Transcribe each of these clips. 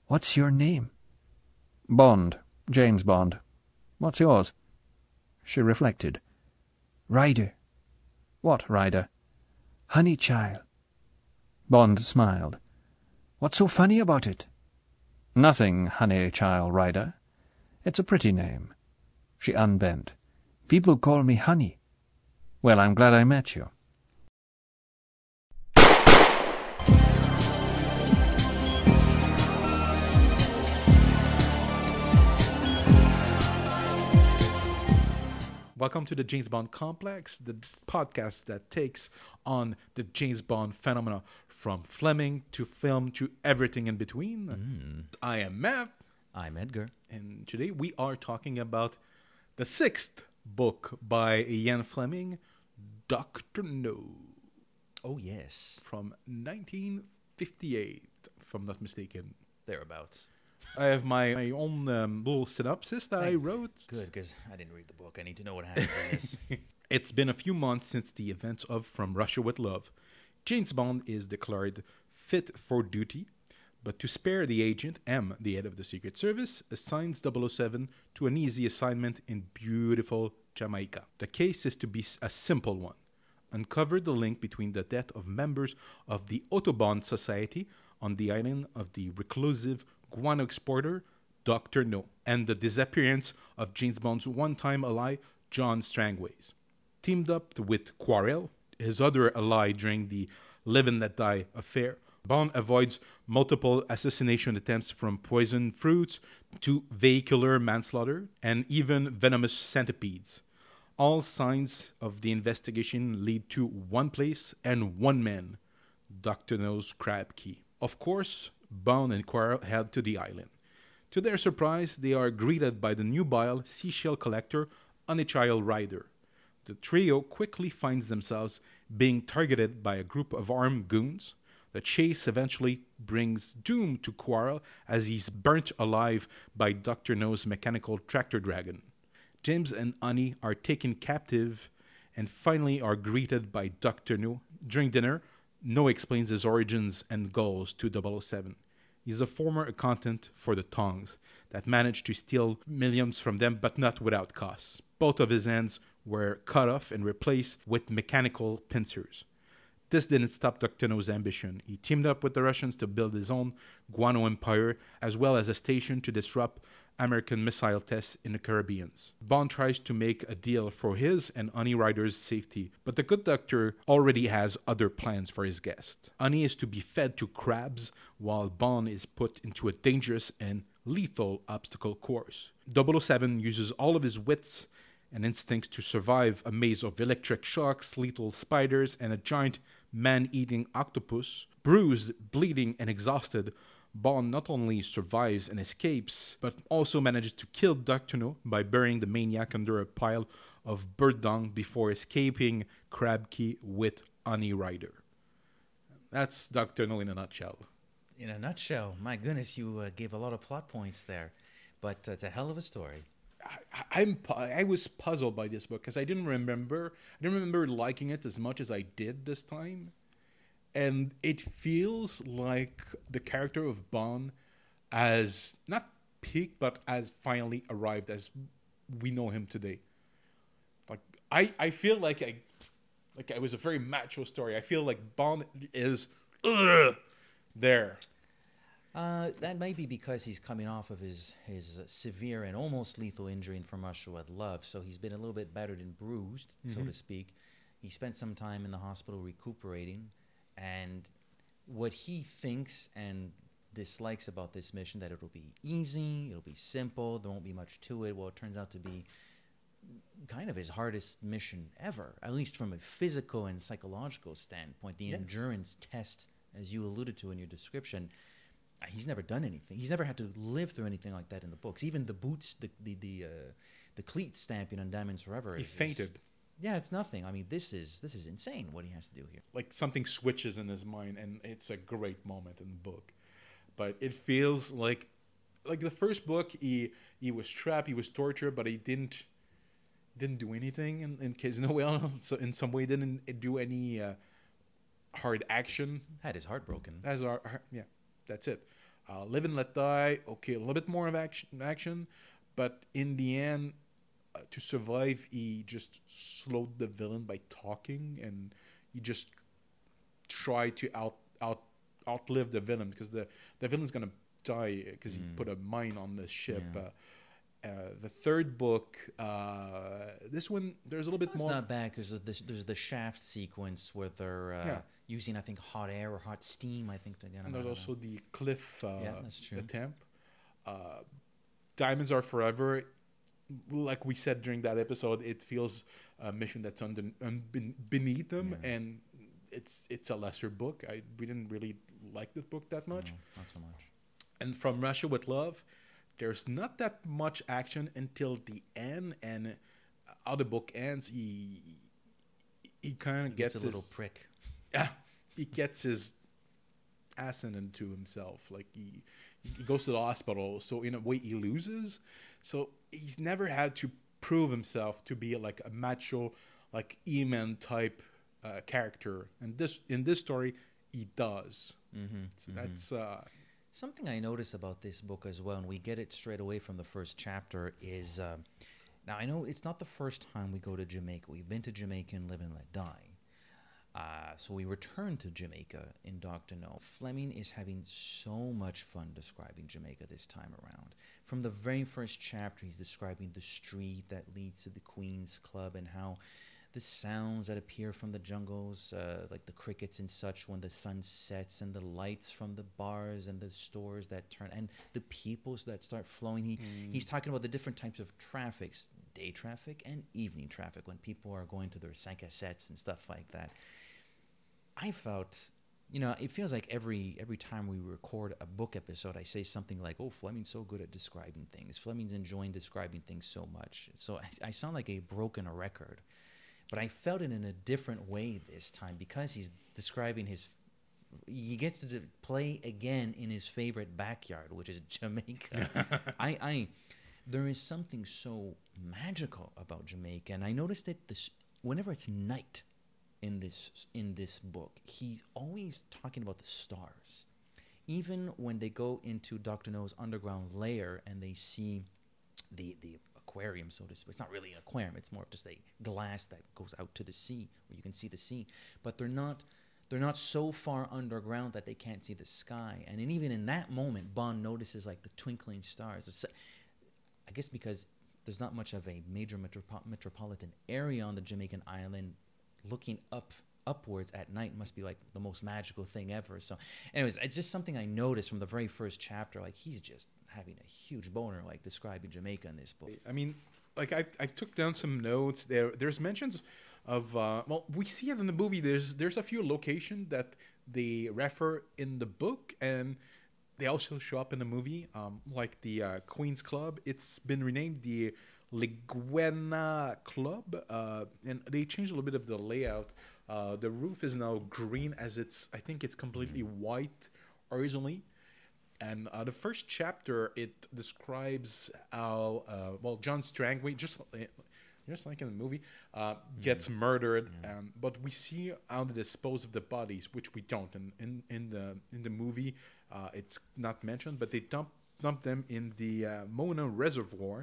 What's your name? Bond. James Bond. What's yours? She reflected. Ryder. What Ryder? Honeychild. Bond smiled. What's so funny about it? Nothing, Honeychild Ryder. It's a pretty name. She unbent. People call me Honey. Well, I'm glad I met you. Welcome to the James Bond Complex, the podcast that takes on the James Bond phenomena from Fleming to film to everything in between. I am Matt. I'm Edgar. And today we are talking about the sixth book by Ian Fleming, Dr. No. Oh, yes. From 1958, if I'm not mistaken. Thereabouts. I have my own little synopsis that I wrote. Good, because I didn't read the book. I need to know what happens in this. It's been a few months since the events of From Russia with Love. James Bond is declared fit for duty, but to spare the agent, M, the head of the Secret Service, assigns 007 to an easy assignment in beautiful Jamaica. The case is to be a simple one. Uncover the link between the death of members of the Autobahn Society on the island of the reclusive guano exporter, Dr. No, and the disappearance of James Bond's one-time ally, John Strangways. Teamed up with Quarrel, his other ally during the Live and Let Die affair, Bond avoids multiple assassination attempts from poisoned fruits to vehicular manslaughter and even venomous centipedes. All signs of the investigation lead to one place and one man, Dr. No's crab key. Of course, Bond and Quarrel head to the island. To their surprise, they are greeted by the nubile seashell collector, Honeychild Ryder. The trio quickly finds themselves being targeted by a group of armed goons. The chase eventually brings doom to Quarrel as he's burnt alive by Dr. No's mechanical tractor dragon. James and Honey are taken captive and finally are greeted by Dr. No. During dinner, No explains his origins and goals to 007. He's a former accountant for the Tongs that managed to steal millions from them, but not without costs. Both of his hands were cut off and replaced with mechanical pincers. This didn't stop Dr. No's ambition. He teamed up with the Russians to build his own guano empire, as well as a station to disrupt American missile tests in the Caribbean. Bond tries to make a deal for his and Honey Ryder's safety, but the good doctor already has other plans for his guest. Honey is to be fed to crabs, while Bond is put into a dangerous and lethal obstacle course. 007 uses all of his wits and instincts to survive a maze of electric shocks, lethal spiders, and a giant man-eating octopus. Bruised, bleeding, and exhausted, Bond not only survives and escapes, but also manages to kill Dr. No by burying the maniac under a pile of bird dung before escaping Crab Key with Honey Ryder. That's Dr. No in a nutshell. In a nutshell, my goodness, you gave a lot of plot points there. But it's a hell of a story. I was puzzled by this book because I didn't remember liking it as much as I did this time. And it feels like the character of Bond has not peaked, but has finally arrived as we know him today. Like I feel like it was a very macho story. I feel like Bond is there. That may be because he's coming off of his severe and almost lethal injury From Russia with Love, so he's been a little bit battered and bruised, so to speak. He spent some time in the hospital recuperating. And what he thinks and dislikes about this mission, that it'll be easy, it'll be simple, there won't be much to it. Well, it turns out to be kind of his hardest mission ever, at least from a physical and psychological standpoint. The endurance test, as you alluded to in your description, he's never done anything. He's never had to live through anything like that in the books. Even the boots, the cleat stamping on Diamonds Forever. He fainted. Yeah, it's nothing. I mean, this is insane what he has to do here. Like something switches in his mind, and it's a great moment in the book. But it feels like the first book, he was trapped, he was tortured, but he didn't do anything in Casino Whale. So in some way, didn't do any hard action. Had his heart broken. Yeah, that's it. Live and Let Die, okay, a little bit more of action, but in the end, to survive, he just slowed the villain by talking, and he just tried to outlive the villain, because the villain's gonna die because he put a mine on the ship. Yeah. The third book, this one, there's a little bit It's more. not bad because there's the shaft sequence where they're Yeah. using, I think, hot air or hot steam, I think, to get And them there's out of also the cliff that's true. attempt. Diamonds Are Forever. Like we said during that episode, it feels a mission that's beneath them, and it's a lesser book. We didn't really like the book that much. No, not so much. And From Russia with Love, there's not that much action until the end, and how the book ends, he kind of gets It's a little his, prick. yeah, he gets his ass into himself. Like he goes to the hospital, so in a way he loses. So he's never had to prove himself to be like a macho, like E-Man type character. And in this story, he does. So that's Something I notice about this book as well, and we get it straight away from the first chapter, is now I know it's not the first time we go to Jamaica. We've been to Jamaica in Live and Let Die. So we return to Jamaica in Dr. No. Fleming is having so much fun describing Jamaica this time around. From the very first chapter, he's describing the street that leads to the Queen's Club and how the sounds that appear from the jungles, like the crickets and such when the sun sets, and the lights from the bars and the stores that turn, and the peoples that start flowing. He's talking about the different types of traffics, day traffic and evening traffic, when people are going to their sankasets and stuff like that. I felt, it feels like every time we record a book episode, I say something like, "Oh, Fleming's so good at describing things. Fleming's enjoying describing things so much." So I sound like a broken record, but I felt it in a different way this time because he's describing he gets to play again in his favorite backyard, which is Jamaica. There is something so magical about Jamaica, and I noticed that whenever it's night in this book, he's always talking about the stars. Even when they go into Dr. No's underground lair and they see the aquarium, so to speak. It's not really an aquarium, it's more of just a glass that goes out to the sea where you can see the sea. But they're not so far underground that they can't see the sky. And even in that moment, Bond notices like the twinkling stars. I guess because there's not much of a major metropolitan area on the Jamaican island, looking upwards at night must be like the most magical thing ever. So anyways, it's just something I noticed from the very first chapter. Like he's just having a huge boner, like describing Jamaica in this book. I mean, like I took down some notes. There's mentions of we see it in the movie. There's a few locations that they refer in the book, and they also show up in the movie. Like the Queen's Club. It's been renamed the Liguena Club, and they changed a little bit of the layout. The roof is now green, as I think it's completely white originally. And the first chapter, it describes how John Strangway, just like in the movie, gets murdered. But we see how they dispose of the bodies, which we don't. And in the movie, it's not mentioned, but they dump them in the Mona Reservoir.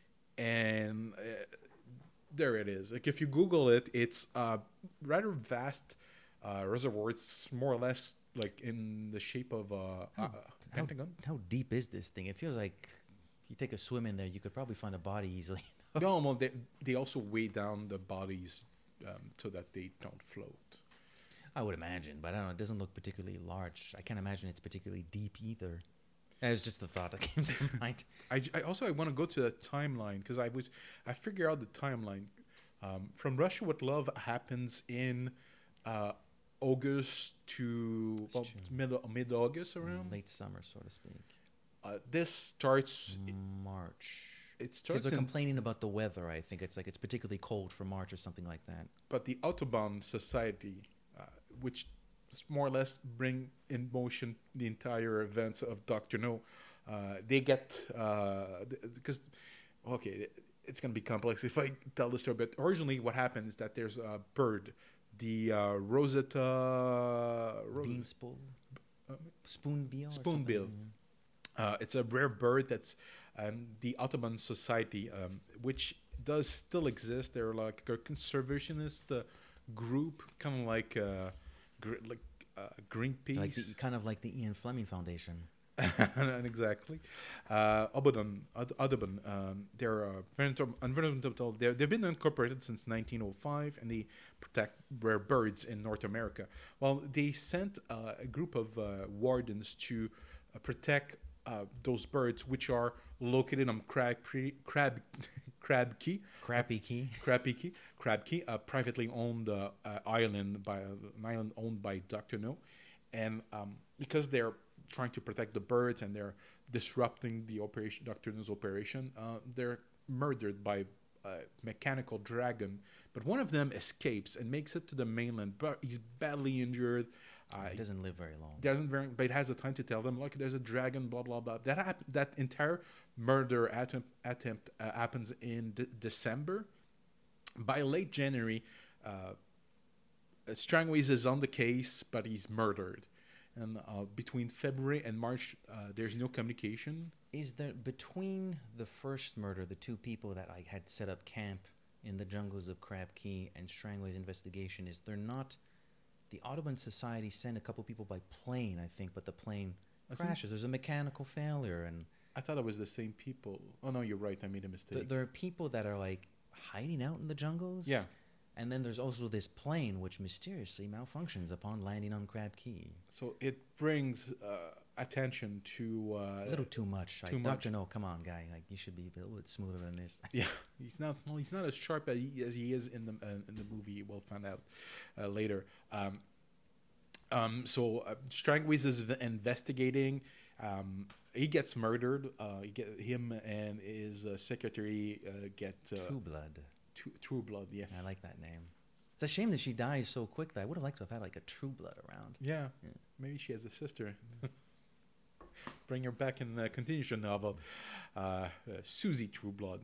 And there it is. Like if you Google it, it's a rather vast reservoir. It's more or less like in the shape of a pentagon. How deep is this thing? It feels like if you take a swim in there, you could probably find a body easily. No, well, they also weigh down the bodies so that they don't float. I would imagine, but I don't know. It doesn't look particularly large. I can't imagine it's particularly deep either. That was just the thought that came to mind. I want to go to the timeline because I figured out the timeline. From Russia with Love happens in August to mid August around. Late summer, so to speak. This starts March. It starts because they're in, complaining about the weather. I think it's like it's particularly cold for March or something like that. But the Autobahn Society, which more or less bring in motion the entire events of Dr. No, they get because it's gonna be complex if I tell the story. But originally, what happened is that there's a bird, the Rosetta Beanspool, spoonbill. Spoonbill. It's a rare bird that's the Audubon Society, which does still exist. They're like a conservationist group, kind of like like Greenpeace. Like kind of like the Ian Fleming Foundation. Exactly. Audubon, they're environmental. They've been incorporated since 1905, and they protect rare birds in North America. Well, they sent a group of wardens to protect those birds, which are located on Crab Key, a privately owned island by an island owned by Dr. No, and because they're trying to protect the birds and they're disrupting the operation, Dr. No's operation, they're murdered by a mechanical dragon. But one of them escapes and makes it to the mainland, but he's badly injured. He doesn't live very long. But it has the time to tell them, look, there's a dragon, blah blah blah. That entire murder attempt happens in December. By late January, Strangways is on the case, but he's murdered. And between February and March, there's no communication. Is there, between the first murder, the two people that I had set up camp in the jungles of Crab Key, and Strangway's investigation, is there not... The Audubon Society sent a couple people by plane, I think, but the plane crashes. There's a mechanical failure, and... I thought it was the same people. Oh, no, you're right. I made a mistake. There are people that are, like, hiding out in the jungles. Yeah. And then there's also this plane which mysteriously malfunctions upon landing on Crab Key. So it brings attention to... a little too much. Too much. Dr. No, come on, guy. Like, you should be a little bit smoother than this. Yeah, he's not. Well, he's not as sharp as he is in the movie. We'll find out later. So Strangways is investigating. He gets murdered. Him and his secretary get True Blood. True Blood. Yes, I like that name. It's a shame that she dies so quick. That I would have liked to have had like a True Blood around. Yeah, maybe she has a sister. Bring her back in the continuation novel, Susie Trueblood.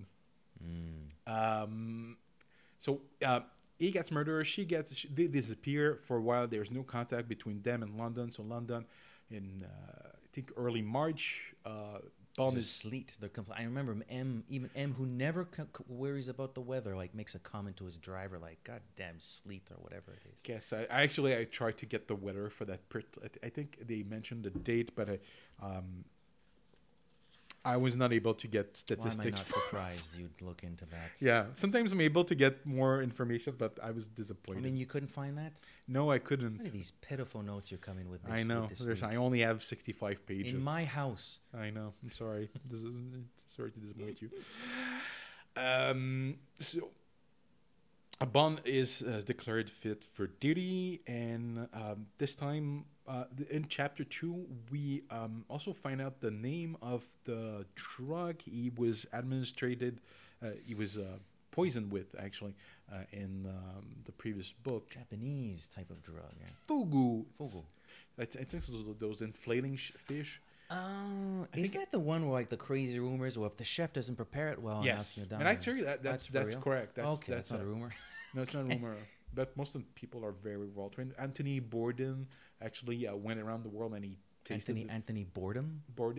So he gets murdered. They disappear for a while. There's no contact between them and London. So London, in I think early March, Bond is sleet. I remember M, who never worries about the weather, like makes a comment to his driver, like "goddamn sleet" or whatever it is. Yes, I tried to get the weather for that. I think they mentioned the date, but I was not able to get statistics. Why am I not surprised you'd look into that? Yeah, sometimes I'm able to get more information, but I was disappointed. I mean, you couldn't find that? No, I couldn't. What are these pitiful notes you're coming with? I know. I only have 65 pages. In my house. I know. I'm sorry. Sorry to disappoint you. So, Bond is declared fit for duty, and this time in chapter 2, we also find out the name of the drug he was administered. He was poisoned with, actually, in the previous book. Japanese type of drug. Yeah. Fugu. I think those inflating fish. Isn't that the one where like the crazy rumors, or if the chef doesn't prepare it well yes. enough, and actually that's correct. That's not a rumor. No, it's not a rumor. But most of the people are very well trained. Anthony Bourdain actually went around the world and he tasted Anthony Bourdain.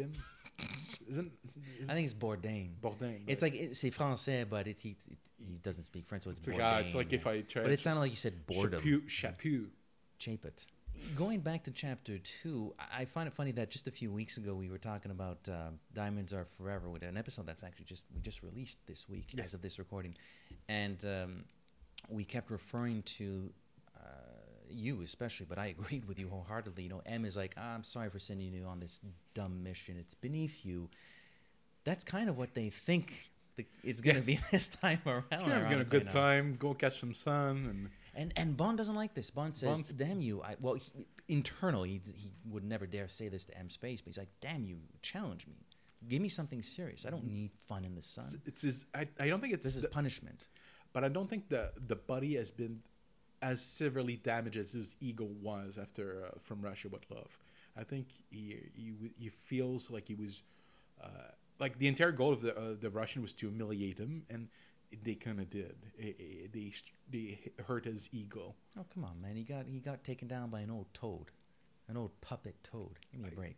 I think it's Bourdain. It's like c'est français, but he doesn't speak French, so it's Bourdain. It's like if I tried. But it sounded like you said boredom. Chapeau. Chapet. Going back to chapter 2, I find it funny that just a few weeks ago we were talking about Diamonds Are Forever, with an episode that's actually we just released this week as of this recording, and we kept referring to you especially, but I agreed with you wholeheartedly. You know, M is like, I'm sorry for sending you on this dumb mission. It's beneath you. That's kind of what they think it's going to be this time around. It's going to be a good time. Go catch some sun. And Bond doesn't like this. Bond says, damn you. Internally, he would never dare say this to M's face, but he's like, damn you, challenge me. Give me something serious. I don't need fun in the sun. I don't think this is punishment. But I don't think the buddy has been as severely damaged as his ego was after From Russia with Love. I think he feels like he was like the entire goal of the Russian was to humiliate him, and they kind of did. They hurt his ego. Oh, come on, man! He got taken down by an old toad, an old puppet toad. Give me a break, man.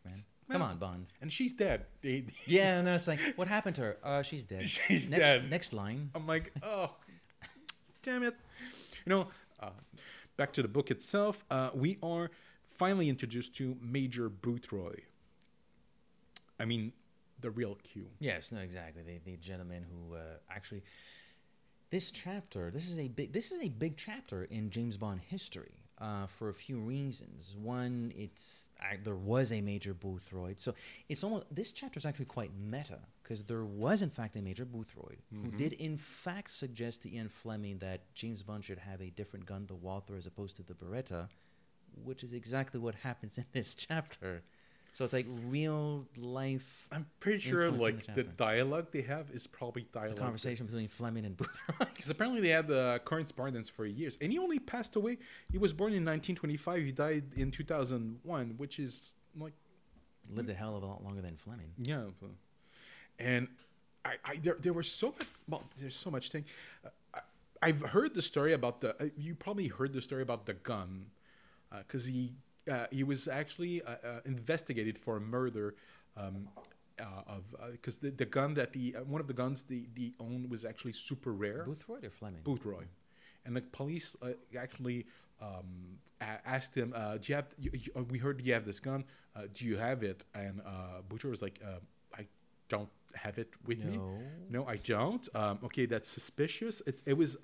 Come Well, on, Bond. And she's dead. Yeah, no, it's like, what happened to her? She's dead. She's next, dead. Next line. I'm like, oh, damn it. You know, back to the book itself, we are finally introduced to Major Boothroyd. I mean, the real Q. Yes, no, exactly. The gentleman who actually, this is a big chapter in James Bond history for a few reasons. One, there was a Major Boothroyd, so it's almost, this chapter is actually quite meta because there was in fact a Major Boothroyd who did in fact suggest to Ian Fleming that James Bond should have a different gun, the Walther, as opposed to the Beretta, which is exactly what happens in this chapter. So it's like real life. I'm pretty sure influence in like the chapter. dialogue they have is probably The dialogue. conversation between Fleming and Boothroyd. Because apparently they had correspondence for years. And he only passed away. He was born in 1925. He died in 2001, which is like... Lived a hell of a lot longer than Fleming. Yeah. And there was so much... Well, there's so much thing. I've heard the story about the... you probably heard the story about the gun. Because he was actually investigated for a murder because the gun that one of the guns he owned was actually super rare. Boothroyd or Fleming? Boothroyd, and the police actually asked him, "Do you have? We heard you have this gun. Do you have it?" And Boothroyd was like, "I don't have it with me. No, I don't. Okay, that's suspicious. It was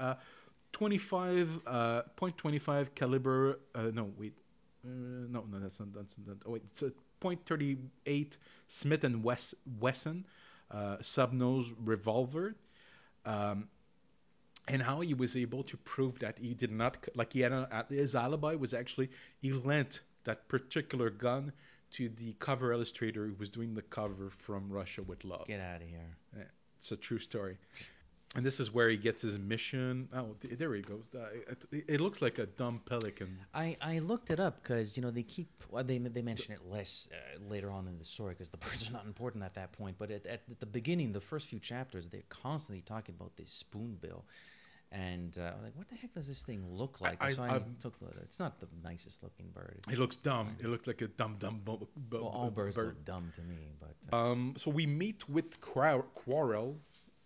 25.25 caliber. No, wait." No, that's not. Oh, wait, it's a .38 Smith and Wesson sub-nose revolver, and how he was able to prove that he did not, like he had his alibi was actually he lent that particular gun to the cover illustrator who was doing the cover from Russia with Love. Get out of here. Yeah, it's a true story. And this is where he gets his mission. Oh, there he goes. It looks like a dumb pelican. I looked it up because they mention it less later on in the story because the birds are not important at that point. But at the beginning, the first few chapters, they're constantly talking about this spoonbill, and I'm like, what the heck does this thing look like? It's not the nicest looking bird. It looks dumb. It looks like a dumb. Well, all birds look dumb to me, but so we meet with Quarrel.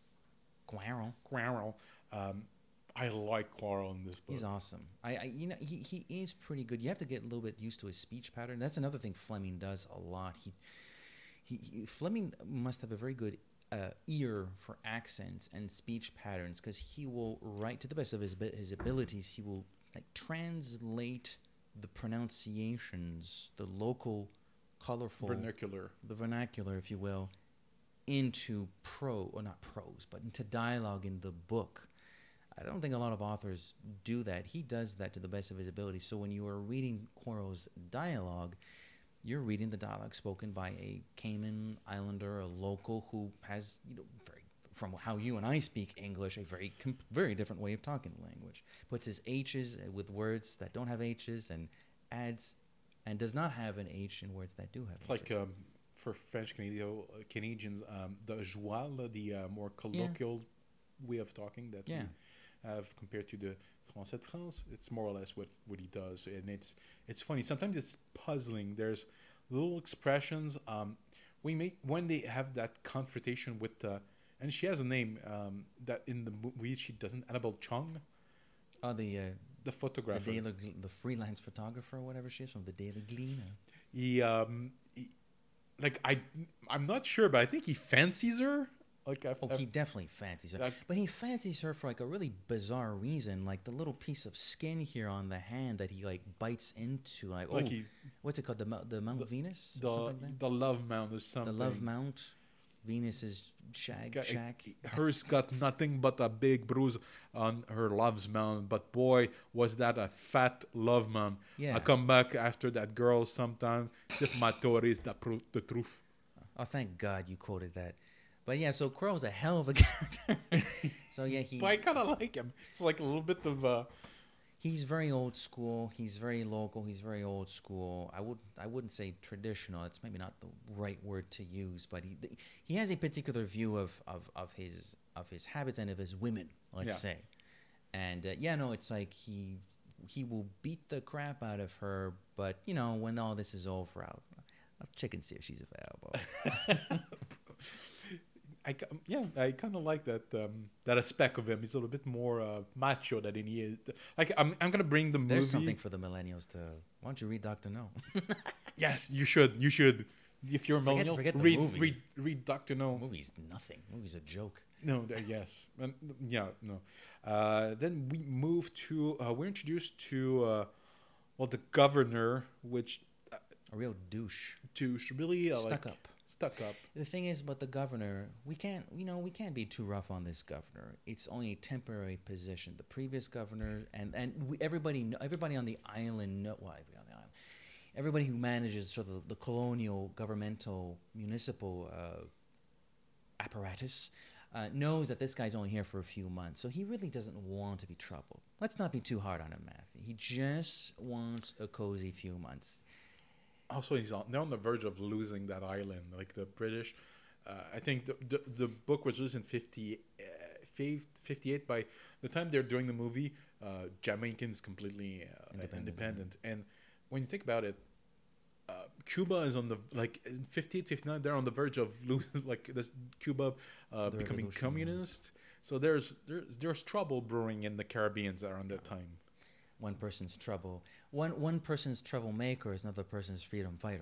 Quarrel. I like Quarrel in this book. He's awesome. He is pretty good. You have to get a little bit used to his speech pattern. That's another thing Fleming does a lot. Fleming must have a very good ear for accents and speech patterns because he will write to the best of his abilities. He will translate the pronunciations, the local, colorful Vernacular, if you will, into not prose, but into dialogue in the book. I don't think a lot of authors do that. He does that to the best of his ability. So when you are reading Quarrel's dialogue, you're reading the dialogue spoken by a Cayman Islander, a local who has, from how you and I speak English, a very different way of talking the language. Puts his H's with words that don't have H's and adds and does not have an H in words that do have H's. Like for French Canadians, the joual, the more colloquial way of talking that we have compared to the Français de France, it's more or less what he does, and it's funny. Sometimes it's puzzling. There's little expressions. When they have that confrontation with, and she has a name that in the movie she doesn't. Annabelle Chung. Oh, the photographer, the freelance photographer, or whatever she is from the Daily Gleaner. I'm not sure, but I think he fancies her. He definitely fancies her. But he fancies her for a really bizarre reason, like the little piece of skin here on the hand that he bites into. What's it called? The Mount of Venus? The Love Mount or something. The Love Mount. Venus's shack. Hers got nothing but a big bruise on her love's mount, but boy, was that a fat love mount. Yeah. I come back after that girl sometime. If my story is the truth. Oh, thank God you quoted that. But yeah, so Quarrel's a hell of a character. So yeah, But I kind of like him. It's like a little bit of. He's very old school. He's very local. He's very old school. I wouldn't say traditional. It's maybe not the right word to use, but he has a particular view of his habits and of his women. Let's say, and it's like he will beat the crap out of her, but when all this is over, I'll check and see if she's available. I kind of like that aspect of him. He's a little bit more macho than he is. Like I'm gonna bring the movie. There's something for the millennials to. Why don't you read Doctor No? Yes, you should. You should. If you're a millennial, forget the read movies. read Doctor No. Movie's nothing. Movie's a joke. No, yes, yeah, no. Then we move to. We're introduced to the governor, which A real douche. really Stuck up. Stuck up. The thing is, about the governor, we can't be too rough on this governor. It's only a temporary position. The previous governor everybody on the island everybody who manages sort of the colonial, governmental, municipal apparatus knows that this guy's only here for a few months, so he really doesn't want to be troubled. Let's not be too hard on him, Matthew. He just wants a cozy few months. Also, they're on the verge of losing that island, like the British. I think the book was released in 58. By the time they're doing the movie, Jamaican's completely independent. And when you think about it, Cuba is on the, like, in 58, 59, they're on the verge of losing, like, this Cuba becoming communist. So there's trouble brewing in the Caribbeans around that time. One person's trouble. One person's troublemaker is another person's freedom fighter.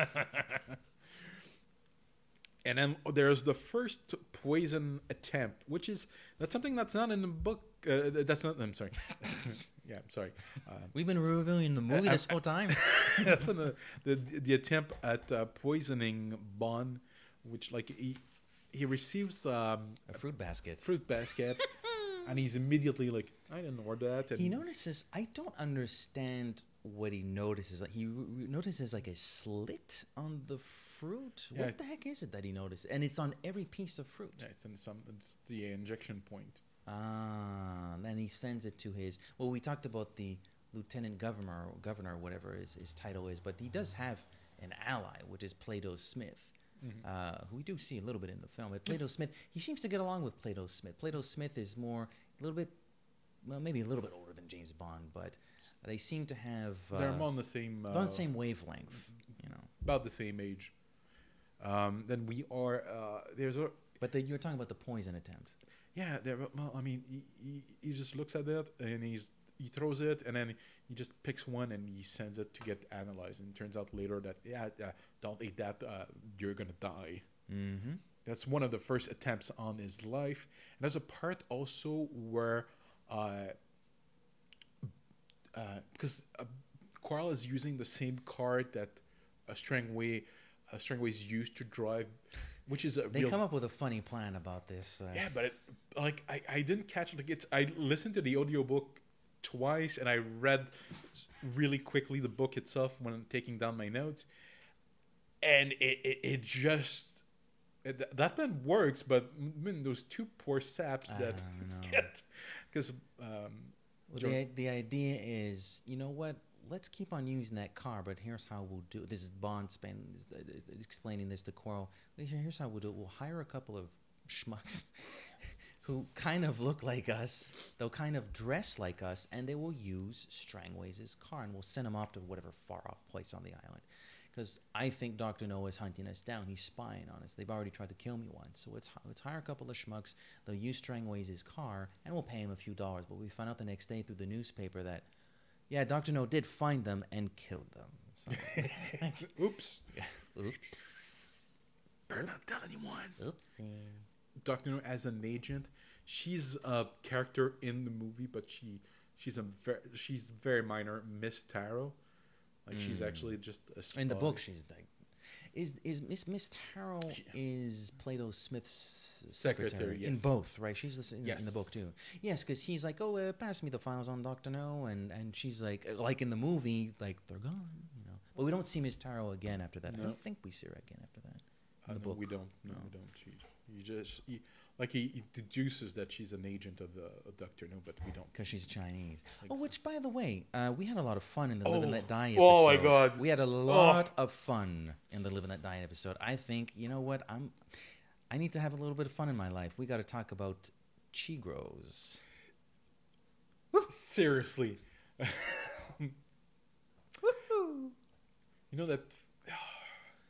And then there's the first poison attempt, that's something that's not in the book. I'm sorry. Yeah, I'm sorry. We've been reviewing the movie this whole time. That's the attempt at poisoning Bond, which, like, he receives A fruit basket. And he's immediately like, I didn't order that. And He notices. I don't understand what he notices. Like, he notices like a slit on the fruit. Yeah. What the heck is it that he noticed? And it's on every piece of fruit. Yeah, it's the injection point. Then he sends it to his. Well, we talked about the lieutenant governor, or whatever his title is, but he does have an ally, which is Plato Smith. Who we do see a little bit in the film. But Plato Smith, he seems to get along with Plato Smith. Plato Smith is maybe a little bit older than James Bond, but they seem to have They're on the same wavelength, about the same age. Then we are But you're talking about the poison attempt. yeah. Well, I mean, he just looks at it and he throws it, and then he just picks one and he sends it to get analyzed. And it turns out later that don't eat that, you're gonna die. Mm-hmm. That's one of the first attempts on his life. And there's a part also where, because Quarrel is using the same car that Strangway's used to drive, which is They come up with a funny plan about this. Yeah, but I didn't catch it. I listened to the audiobook twice, and I read really quickly the book itself when I'm taking down my notes, and it just that plan works, but those two poor saps that get, because the idea is, you know what? Let's keep on using that car, but here's how we'll do it. This is Bond explaining this to Quarrel. Here's how we'll do it. We'll hire a couple of schmucks who kind of look like us. They'll kind of dress like us, and they will use Strangways' car, and we'll send them off to whatever far-off place on the island. Because I think Dr. No is hunting us down. He's spying on us. They've already tried to kill me once. So let's hire a couple of schmucks. They'll use Strangways' car, and we'll pay him a few dollars. But we find out the next day through the newspaper that, yeah, Dr. No did find them and killed them. So, oops. Yeah. Oops. Better not tell anyone. Oopsie. Dr. No as an agent, she's a character in the movie, but she's very minor. Miss Taro, like she's actually just a spy. In the book, she's like, is Miss Taro is Plato Smith's secretary yes. in both, right? She's in Yes. the book too. Yes, because he's like, oh, pass me the files on Dr. No, and she's like in the movie, like they're gone, But we don't see Miss Taro again after that. No. I don't think we see her again after that. In the No, book. we don't. No, we don't. He deduces that she's an agent of Dr. No, but we don't. Because she's Chinese. Like Oh, so. which, by the way, we had a lot of fun in the Live and Let Die episode. Oh, my God. We had a lot of fun in the Live and Let Die episode. I think, you know what? I need to have a little bit of fun in my life. We got to talk about Chigros. Seriously. You know that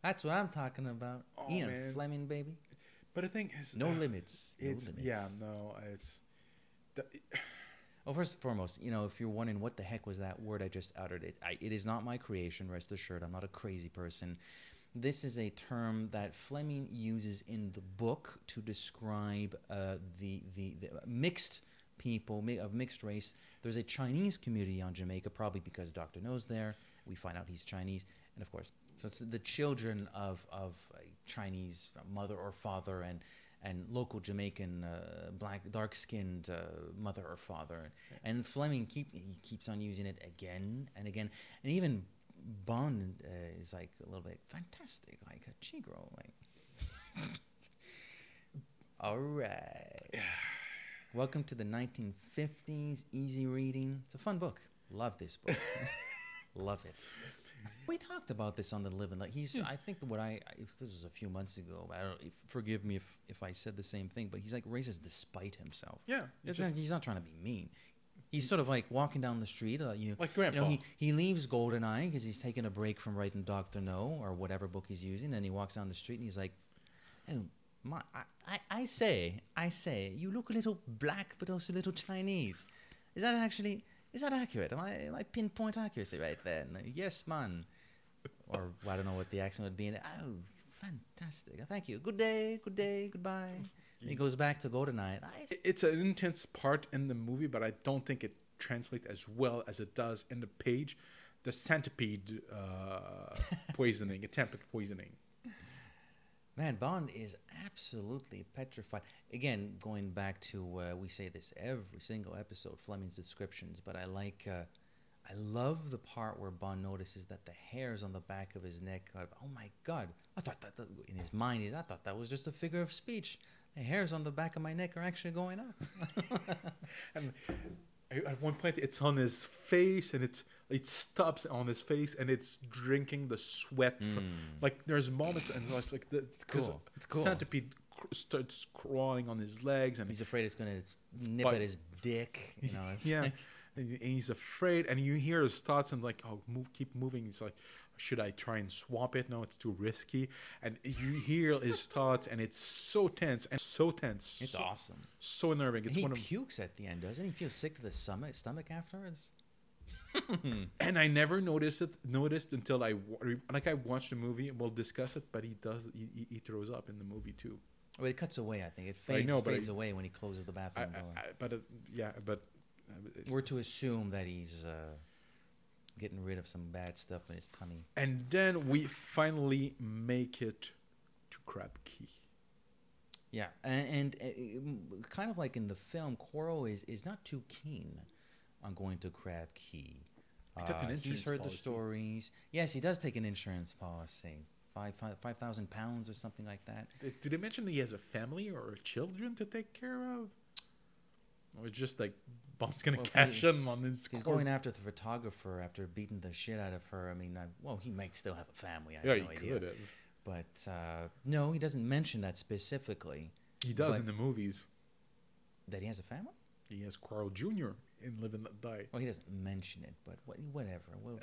That's what I'm talking about. Oh, Ian man. Fleming, baby. But the thing is, No limits. No it's limits. yeah, no, it's. The, Well, first and foremost, if you're wondering what the heck was that word I just uttered, it is not my creation, rest assured. I'm not a crazy person. This is a term that Fleming uses in the book to describe the mixed people of mixed race. There's a Chinese community on Jamaica, probably because Dr. No's there. We find out he's Chinese. And of course, so it's the children of a Chinese mother or father and local Jamaican black dark-skinned mother or father, and Fleming keeps on using it again and again, and even Bond is like a little bit fantastic, like a Chigro, like. All right. Welcome to the 1950s. Easy reading. It's a fun book. Love this book. Love it. We talked about this on the Living. Like I think if this was a few months ago, I don't. Forgive me if I said the same thing, but he's like racist despite himself. yeah, He's not trying to be mean. He's sort of like walking down the street. like Grandpa. He leaves Goldeneye because he's taking a break from writing Dr. No or whatever book he's using. Then he walks down the street and he's like, "Oh, I say, you look a little black, but also a little Chinese. Is that accurate? Am I pinpoint accuracy right there? And, yes, man." Or I don't know what the accent would be. Oh, fantastic! Thank you. Good day. Goodbye. And he goes back to Goldeneye. It's an intense part in the movie, but I don't think it translates as well as it does in the page. The centipede poisoning, attempted poisoning. Man, Bond is absolutely petrified. Again, going back to we say this every single episode, Fleming's descriptions, but I love the part where Bond notices that the hairs on the back of his neck are, oh my God, I thought that in his mind, I thought that was just a figure of speech. The hairs on the back of my neck are actually going up. And at one point, it's on his face, and it stops on his face, and it's drinking the sweat. Like there's moments, and it's like It's cool. Centipede starts crawling on his legs, and He's afraid it's going to nip at his dick. It's yeah, like- and he's afraid, and you hear his thoughts, and like, oh, keep moving. He's like, should I try and swap it? No, it's too risky. And you hear his thoughts, and it's so tense. It's awesome. So unnerving. It's He one of, pukes at the end, doesn't he? Feel sick to the stomach afterwards. and I never noticed until I watched the movie, and we'll discuss it. But he throws up in the movie too. Well, it cuts away. I think it I know, but fades away when he closes the bathroom door. We're to assume that he's getting rid of some bad stuff in his tummy. And then we finally make it to Crab Key. Yeah, and kind of like in the film, Quoro is not too keen on going to Crab Key. He took an insurance He's heard policy. the stories. Yes, he does take an insurance policy. £5,000 or something like that. Did they mention he has a family or children to take care of? Or it's just like Bond's gonna Well, if cash he- in on his. He's going after the photographer after beating the shit out of her. I mean, he might still have a family. I Yeah, have he no idea. could have. But no, he doesn't mention that specifically. He does But- in the movies. That he has a family? He has Quarrel Jr. in Live and Let Die. Well, he doesn't mention it, but whatever.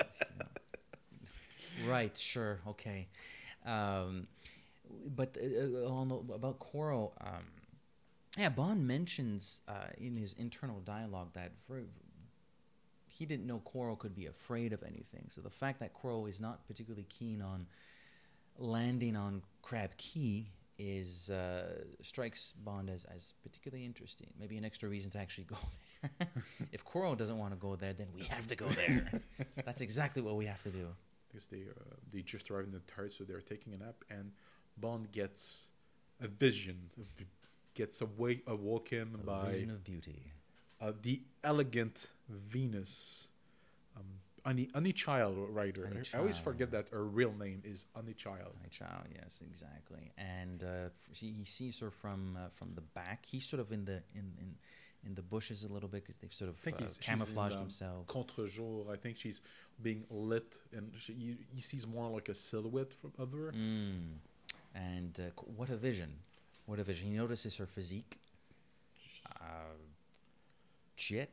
Right, sure, okay. But about Quoro, Bond mentions in his internal dialogue that he didn't know Quoro could be afraid of anything. So the fact that Quoro is not particularly keen on landing on Crab Key strikes Bond as particularly interesting. Maybe an extra reason to actually go there. If Quoro doesn't want to go there, then we have to go there. That's exactly what we have to do. Because they just arrived in the turret, so they're taking a nap, and Bond gets a vision, gets awoken A by vision of beauty. the elegant Venus, Annie Child writer. Annie I always Child. forget that her real name is Annie Child. My child, yes, exactly. And he sees her from the back. He's sort of in the bushes a little bit because they've sort of She's camouflaged in, themselves. Contre-jour. I think she's being lit, and he sees more like a silhouette of her. And what a vision! What a vision! He notices her physique. shit.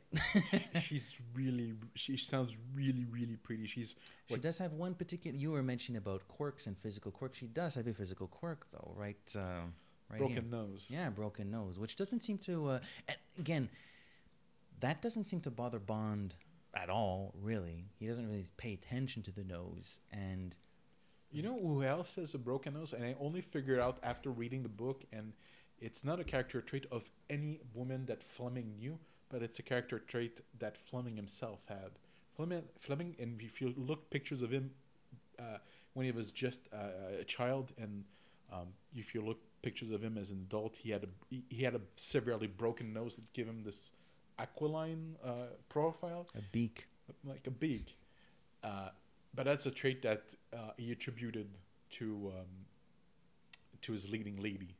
She sounds really, really pretty. She's She does have one particular. You were mentioning about quirks and physical quirks. She does have a physical quirk, though, right? Right broken here. nose. Yeah, broken nose, which doesn't seem to. Again, that doesn't seem to bother Bond at all. Really, he doesn't really pay attention to the nose. And You know who else has a broken nose? And I only figured out after reading the book, and it's not a character trait of any woman that Fleming knew, but it's a character trait that Fleming himself had. Fleming, and if you look pictures of him when he was just a child, and if you look pictures of him as an adult, he had a severely broken nose that gave him this aquiline profile, a beak. like a beak. But that's a trait that he attributed to his leading lady.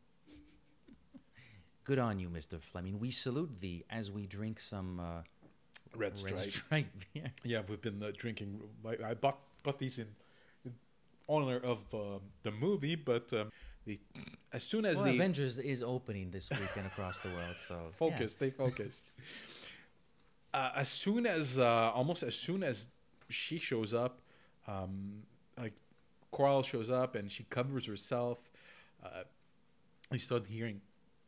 Good on you, Mr. Fleming. We salute thee as we drink some Red Stripe. Stripe beer. Yeah, we've been drinking. I bought these in honor of the movie, but as soon as the Avengers is opening this weekend across the world, so stay focused. Almost as soon as she shows up, like Coral shows up and she covers herself, I start hearing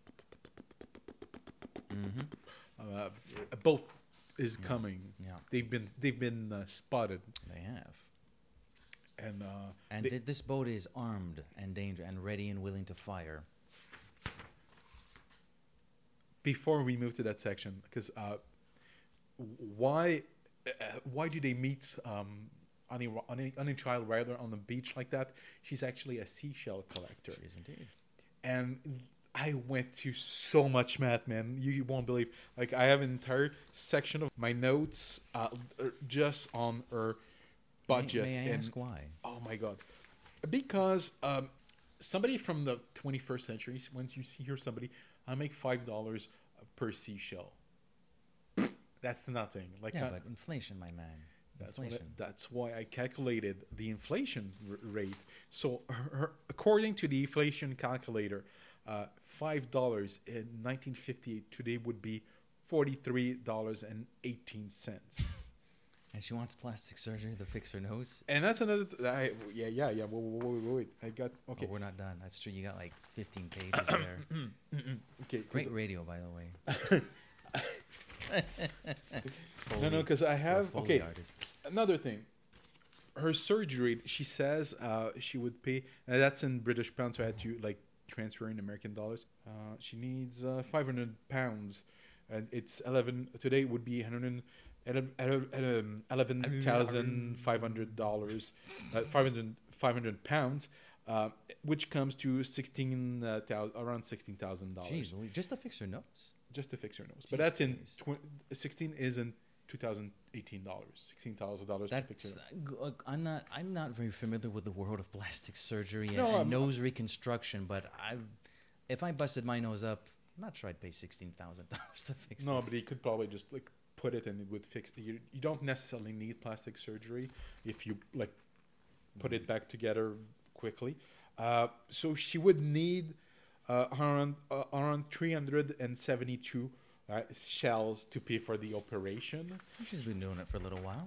a boat is coming. Yeah. They've been spotted, They have. and This boat is armed and dangerous and ready and willing to fire. before we move to that section, because why do they meet Annie Child Rider on the beach like that? She's actually a seashell collector. She is indeed. And I went to so much math, man. You won't believe. Like, I have an entire section of my notes just on her budget. May I ask why? Oh my god! Because somebody from the 21st century, once you see here somebody, I make $5 per seashell. That's nothing. Like, Yeah, but inflation, my man. Inflation. That's why I calculated the inflation rate. So, according to the inflation calculator, $5 in 1958 today would be $43.18. And she wants plastic surgery to fix her nose. And that's another. Yeah. Wait. I got okay. Oh, we're not done. That's true. You got like 15 pages there. Okay. Great radio, by the way. No, because I have Foley artist. Another thing. Her surgery, she says she would pay. That's in British pounds, so I had to like transfer in American dollars. She needs £500, and it's 11. Today would be $11,500, £500, which comes to around $16,000. Jeez, just to fix her nose? Just to fix her nose. Jeez, But that's in please. 16 is in 2018 dollars, $16,000 to fix her nose. I'm not very familiar with the world of plastic surgery No, and nose reconstruction, but if I busted my nose up, I'm not sure I'd pay $16,000 to fix it. No, but you could probably just like put it and it would fix. You don't necessarily need plastic surgery if you like put it back together quickly. So she would need around 372 shells to pay for the operation. She's been doing it for a little while.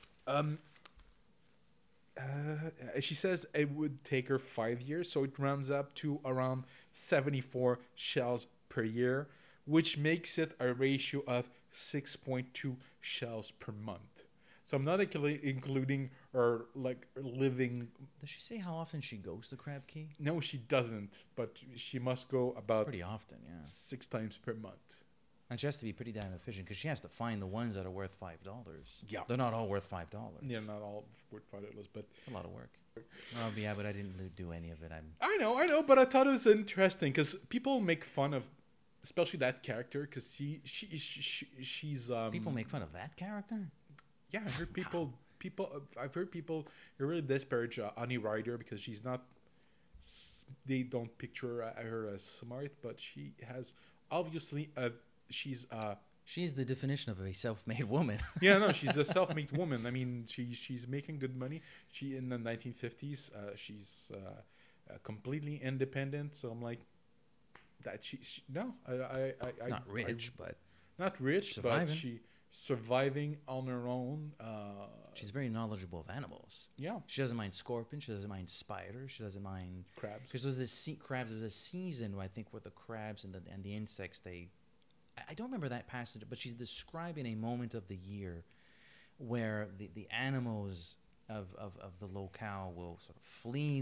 She says it would take her 5 years, so it rounds up to around 74 shells per year, which makes it a ratio of 6.2 shells per month. So I'm not including her like living. Does she say how often she goes to Crab Key? No, she doesn't, but she must go about Pretty often, yeah. 6 times per month. And she has to be pretty damn efficient because she has to find the ones that are worth $5. Yeah. They're not all worth $5. Yeah, not all worth $5, but It's a lot of work. Oh, yeah, but I didn't do any of it. I know, but I thought it was interesting because people make fun of, especially that character, because she's People make fun of that character? Yeah, I heard I've heard people really disparage Annie Ryder because she's not. They don't picture her as smart, but she has obviously she's She is the definition of a self-made woman. yeah, no, she's a self-made woman. I mean, she's making good money. She in the 1950s, she's completely independent. So I'm like, that she no, I Not rich, but not rich, but Surviving. she surviving on her own. She's very knowledgeable of animals. Yeah, She doesn't mind scorpions. She doesn't mind spiders. She doesn't mind crabs. because there's this crabs. There's a season I think where the crabs and the insects I don't remember that passage, but she's describing a moment of the year where the animals of the locale will sort of flee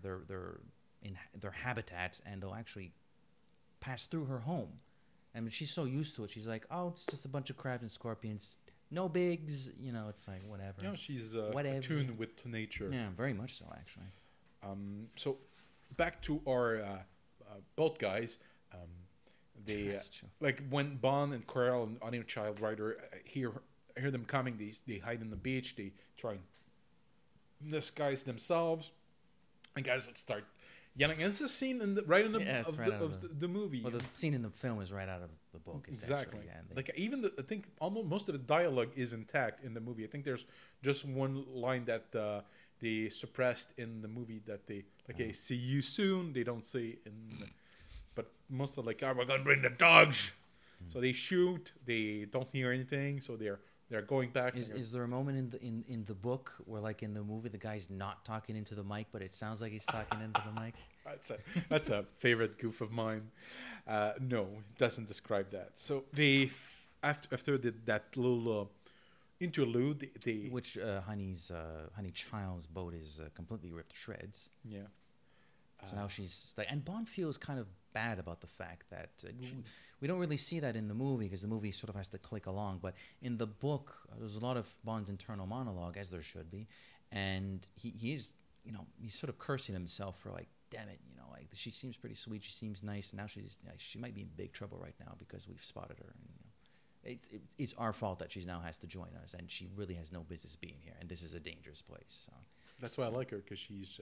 their habitat, and they'll actually pass through her home. And she's so used to it. She's like, oh, it's just a bunch of crabs and scorpions. No bigs. It's like, whatever. Yeah, she's Whatevs. attuned with nature. Yeah, very much so, actually. So back to our boat guys. They That's true. like when Bond and Querelle and Honey Child Rider hear them coming. They hide in the beach. They try and disguise themselves, and guys start yelling. And it's a scene right in the Yeah, it's of, right the, out of of the movie. Well, the scene in the film is right out of the book, essentially. Exactly. Yeah, and Like even I think almost most of the dialogue is intact in the movie. I think there's just one line that they suppressed in the movie that they "Hey, see you soon." They don't say but most of "Oh, we're gonna bring the dogs." So they shoot. They don't hear anything. So they're going back. Is there a moment in the book where, like in the movie, the guy's not talking into the mic, but it sounds like he's talking into the mic? That's a favorite goof of mine. No, it doesn't describe that. So they after that little interlude, they Which Honey Child's boat is completely ripped to shreds. yeah. So now she's like, and Bond feels kind of bad about the fact that we don't really see that in the movie because the movie sort of has to click along. But in the book, there's a lot of Bond's internal monologue, as there should be, and he's sort of cursing himself for like, damn it, like she seems pretty sweet, she seems nice, and now she might be in big trouble right now because we've spotted her. And, it's our fault that she now has to join us, and she really has no business being here, and this is a dangerous place. So. That's why I like her because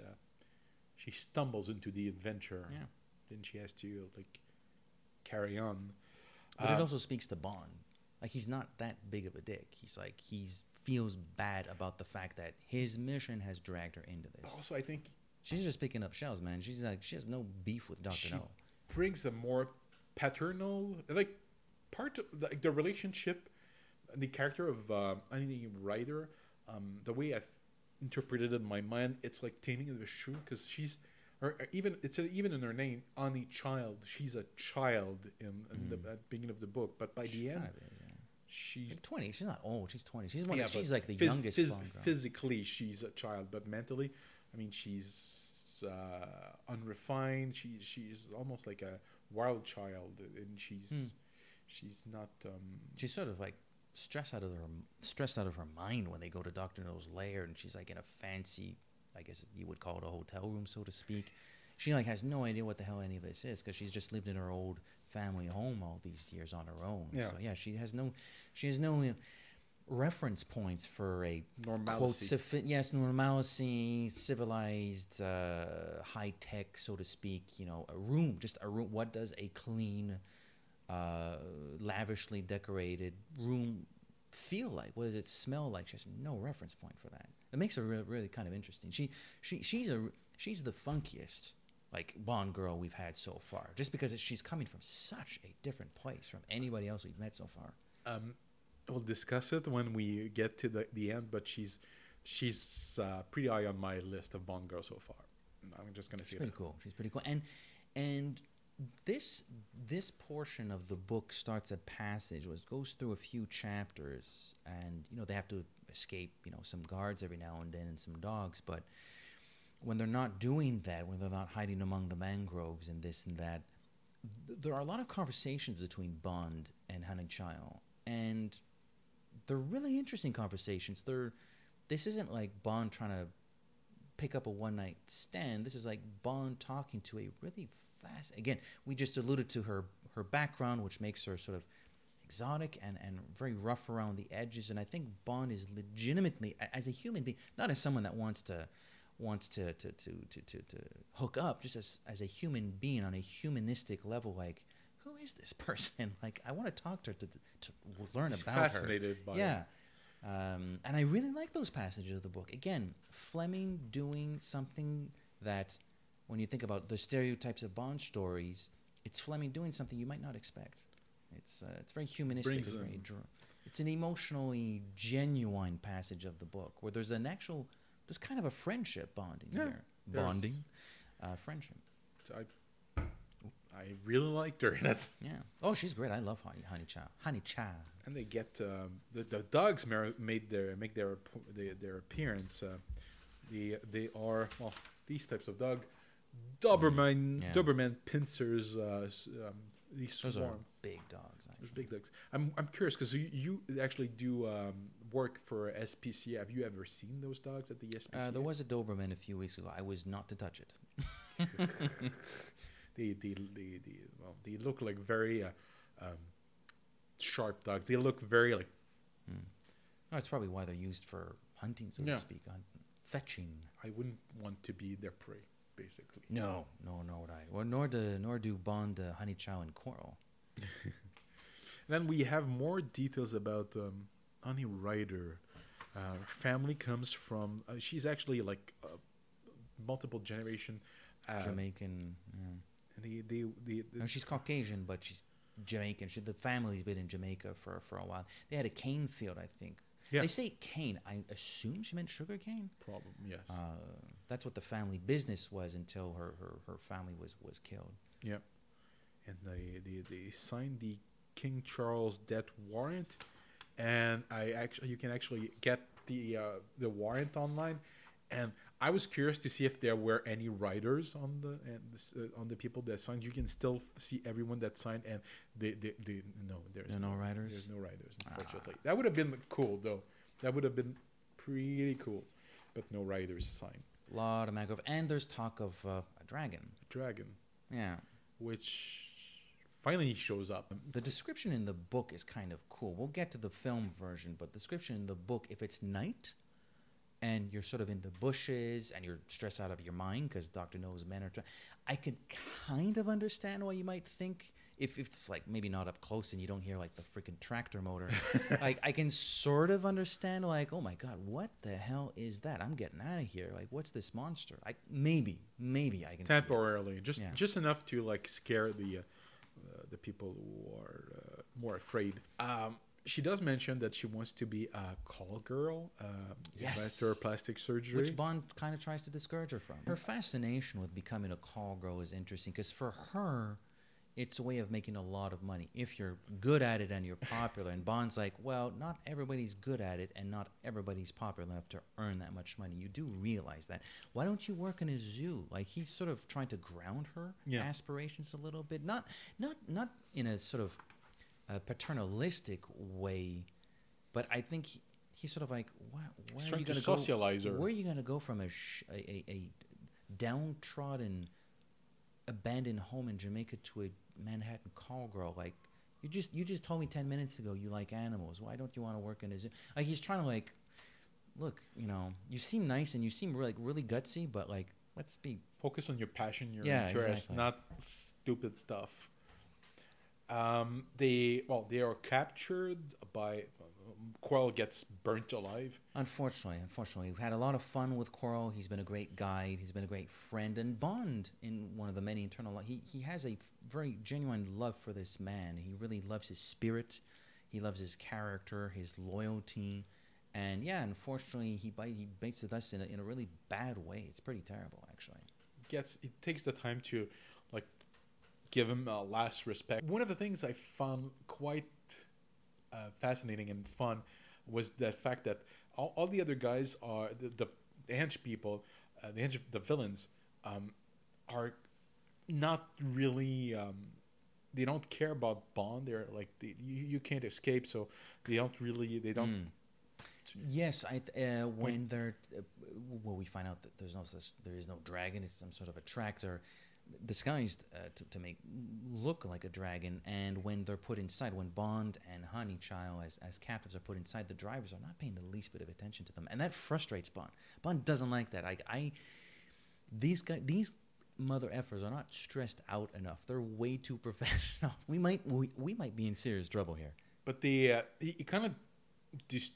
she stumbles into the adventure. Yeah. Then she has to like carry on. But it also speaks to Bond. Like he's not that big of a dick. He feels bad about the fact that his mission has dragged her into this. Also, I think She's just picking up shells, man. She's like she has no beef with Dr. she No. brings a more paternal like part of like the relationship, the character of any writer. The way I've interpreted it in my mind, it's like taming of a shrew because she's. Or even even in her name, Annie Child. She's a child in the at the beginning of the book, but by the end, Kind of is, yeah. she's 20. She's not old. She's 20. She's yeah, she's but like the youngest Bond girl. physically, she's a child, but mentally, I mean, she's unrefined. She's almost like a wild child, and she's not. She's sort of like stressed out of her mind when they go to Dr. No's lair, and she's like in a fancy, I guess you would call it a hotel room, so to speak. She like has no idea what the hell any of this is because she's just lived in her old family home all these years on her own. Yeah. So yeah, she has no reference points for a Normalcy. quote normalcy, civilized, high tech, so to speak. A room, just a room. What does a clean, lavishly decorated room feel like? What does it smell like? She has no reference point for that. It makes her really kind of interesting. She's the funkiest like Bond girl we've had so far, just because she's coming from such a different place from anybody else we've met so far. We'll discuss it when we get to the end, but she's pretty high on my list of Bond girls so far. I'm just gonna say She's pretty cool. She's pretty cool. And this portion of the book starts a passage which goes through a few chapters, and they have to escape some guards every now and then and some dogs, but when they're not doing that, when they're not hiding among the mangroves and this and that, there are a lot of conversations between Bond and Honey Child, and they're really interesting conversations. This isn't like Bond trying to pick up a one-night stand. This is like Bond talking to a really fast. Again, we just alluded to her background, which makes her sort of exotic and very rough around the edges. And I think Bond is legitimately, as a human being, not as someone that wants to hook up, just as a human being on a humanistic level, like, who is this person? Like, I want to talk to her to learn He's about her. fascinated by Yeah. And I really like those passages of the book. Again, Fleming doing something that, when you think about the stereotypes of Bond stories, it's Fleming doing something you might not expect. It's very humanistic. Brings It's, very them- it's an emotionally genuine passage of the book where there's there's kind of a friendship bonding Yeah, here. there's- Bonding, friendship. So I really liked her. That's Yeah. Oh, she's great. I love Honey Chow. Honey Chow. and they get the dogs make their appearance. They are these types of dog, Doberman Yeah. Doberman pincers. These Those are swarm. big dogs. Those Actually. big dogs. I'm curious because you actually do work for SPCA. Have you ever seen those dogs at the SPCA? There was a Doberman a few weeks ago. I was not to touch it. They look like very sharp dogs. They look very like Oh, it's probably why they're used for hunting, so Yeah. to speak, fetching. I wouldn't want to be their prey, basically. No, nor would I. Well, nor do Bond, Honey Chow, and Coral. Then we have more details about Honey Rider. Her family comes from. She's actually like multiple generation. Jamaican. Yeah. The No, she's Caucasian, but she's Jamaican. The family's been in Jamaica for a while. They had a cane field, I think. Yeah. They say cane. I assume she meant sugar cane. problem, yes. That's what the family business was until her family was killed. Yeah, and they signed the King Charles death warrant, and you can actually get the warrant online, and I was curious to see if there were any writers on the people that signed. You can still see everyone that signed, and no, There are no writers? There's no writers, unfortunately. That would have been cool though. That would have been pretty cool, but no writers signed. A lot of Mangrove. And there's talk of a dragon. Dragon, Yeah. which finally shows up. The description in the book is kind of cool. We'll get to the film version, but the description in the book, if it's night and you're sort of in the bushes and you're stressed out of your mind because Dr. No's men are I could kind of understand why you might think if it's like maybe not up close and you don't hear like the freaking tractor motor. Like I can sort of understand like, oh my God, what the hell is that? I'm getting out of here. Like, what's this monster? Maybe I can see it. Temporarily, Yeah. just enough to like scare the people who are more afraid. She does mention that she wants to be a call girl Yes. after plastic surgery. Which Bond kind of tries to discourage her from. Her fascination with becoming a call girl is interesting because for her, it's a way of making a lot of money if you're good at it and you're popular. And Bond's like, well, not everybody's good at it and not everybody's popular enough to earn that much money. You do realize that. Why don't you work in a zoo? Like he's sort of trying to ground her Yeah. aspirations a little bit, not in a sort of paternalistic way, but I think he's sort of like, where He's are trying you to going to go? socialize her. Where are you going to go from a downtrodden, abandoned home in Jamaica to a Manhattan call girl? Like you just told me 10 minutes ago you like animals. Why don't you want to work in a zoo? Like he's trying to like, look, you seem nice and you seem really gutsy, but like let's be Focus on your passion, your Yeah, interest, exactly. not stupid stuff. They are captured by. Quirrell gets burnt alive. Unfortunately, we've had a lot of fun with Coral. He's been a great guide. He's been a great friend and Bond in one of the many eternal. He has a very genuine love for this man. He really loves his spirit. He loves his character, his loyalty, and yeah, unfortunately, he baits the dust in a really bad way. It's pretty terrible, actually. It takes the time to like give him a last respect. One of the things I found quite fascinating and fun was the fact that all the other guys are the hench people, the villains, are not really. They don't care about Bond. They're like you can't escape, so they don't. Yes, when they're we find out that there is no dragon. It's some sort of a tractor disguised to make look like a dragon. And when they're put inside, when Bond and Honey Chow as captives are put inside, the drivers are not paying the least bit of attention to them, and that frustrates Bond. Bond doesn't like that. These mother effers are not stressed out enough. They're way too professional. We might be in serious trouble here. But he kind of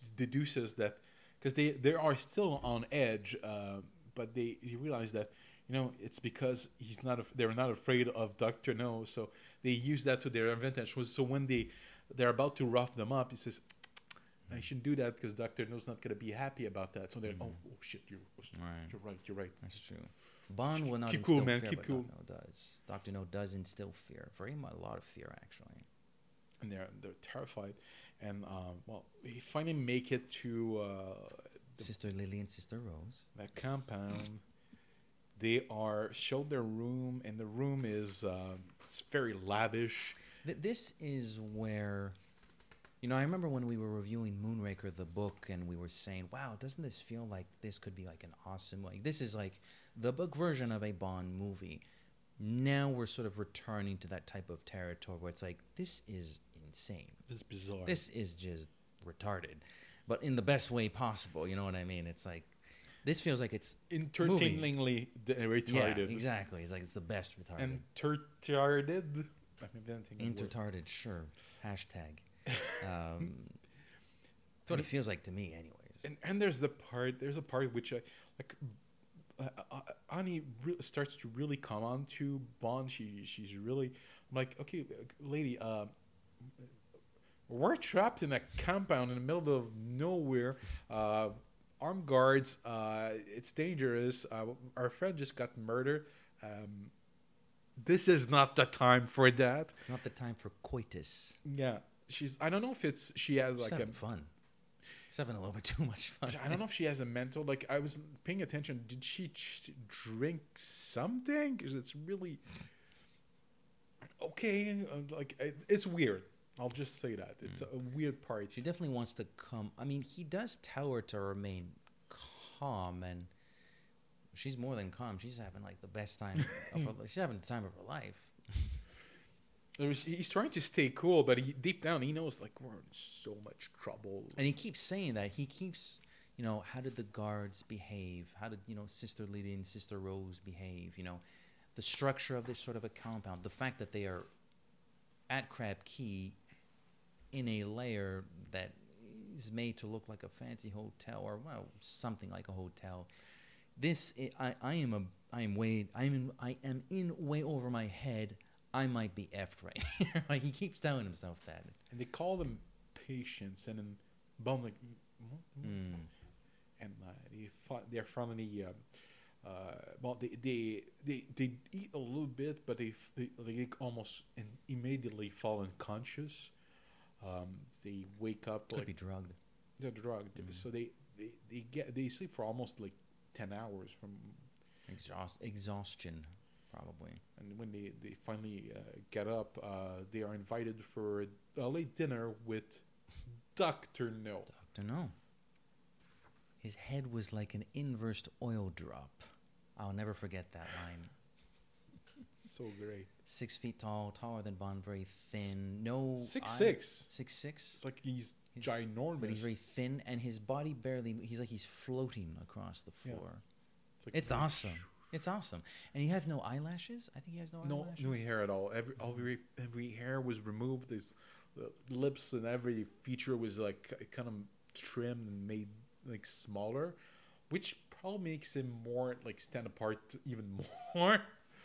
deduces that because they are still on edge, but he realized that it's because they're not afraid of Dr. No, so they use that to their advantage. So when they're about to rough them up, he says, I shouldn't do that because Dr. No's not going to be happy about that. So they're, oh shit, you're right. That's true. Bond will not Keep instill cool, man, fear, keep but cool. Dr. No does. Dr. No does instill fear. Very much, a lot of fear, actually. And they're terrified. And, they finally make it to Sister Lily and Sister Rose. that compound. They are showed their room, and the room is it's very lavish. This is where, I remember when we were reviewing Moonraker, the book, and we were saying, wow, doesn't this feel like this could be like an awesome, like this is like the book version of a Bond movie. Now we're sort of returning to that type of territory where it's like, this is insane. It's bizarre. This is just retarded, but in the best way possible. You know what I mean? It's like, this feels like it's entertainingly retarded. Yeah, exactly. It's like it's the best retarded. And retarded. I'm inventing a word. Intertarded, sure. Hashtag. That's what it feels like to me, anyways. And there's a part which I like. Annie starts to really come on to Bond. She's really. I'm like, okay, lady. We're trapped in a compound in the middle of nowhere. Armed guards. It's dangerous. Our friend just got murdered. This is not the time for that. It's not the time for coitus. Yeah, I don't know if she has She's like having fun. She's having a little bit too much fun. I don't know if she has a mental. Like I was paying attention. Did she drink something? Because it's really okay. It's weird. I'll just say that it's a weird part. She definitely wants to come. I mean, he does tell her to remain calm, and she's more than calm. She's having like the best time. She's having the time of her life. He's trying to stay cool, but deep down he knows like we're in so much trouble. And he keeps saying that. He keeps, how did the guards behave? How did Sister Lydia and Sister Rose behave? The structure of this sort of a compound. The fact that they are at Crab Key in a layer that is made to look like a fancy hotel or something like a hotel. I am in way over my head. I might be effed right here. Like he keeps telling himself that. And they call them patients, and then Bond like, and they're finally they eat a little bit, but they almost immediately fall unconscious. They wake up. Could be drugged. They're drugged, so they sleep for almost like 10 hours from exhaustion, probably. And when they finally get up, they are invited for a late dinner with Dr. No. Dr. No. His head was like an inversed oil drop. I'll never forget that line. So great. 6 feet tall, taller than Bond, very thin. No, 6'6". 6'6". It's like he's ginormous, but he's very thin, and his body barely. He's floating across the floor. Yeah. It's awesome. It's awesome. And he has no eyelashes. I think he has no eyelashes. No hair at all. Every hair was removed. His lips and every feature was like kind of trimmed and made like smaller, which probably makes him more like stand apart even more.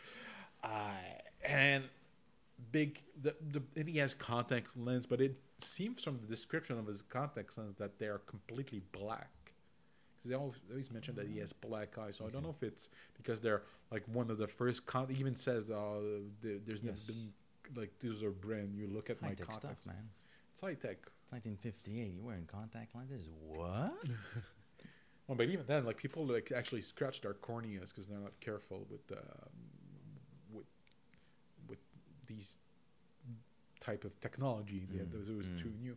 And big. And he has contact lens, but it seems from the description of his contact lens that they are completely black. Because they always mention that he has black eyes. So I don't know if it's because they're like one of the first. Even says there's never been like these are brand new. Look at my high-tech contacts. stuff, man. It's high tech. It's 1958. You're wearing contact lenses? What? Well, but even then, like people like actually scratch their corneas because they're not careful with these type of technology. It was too new.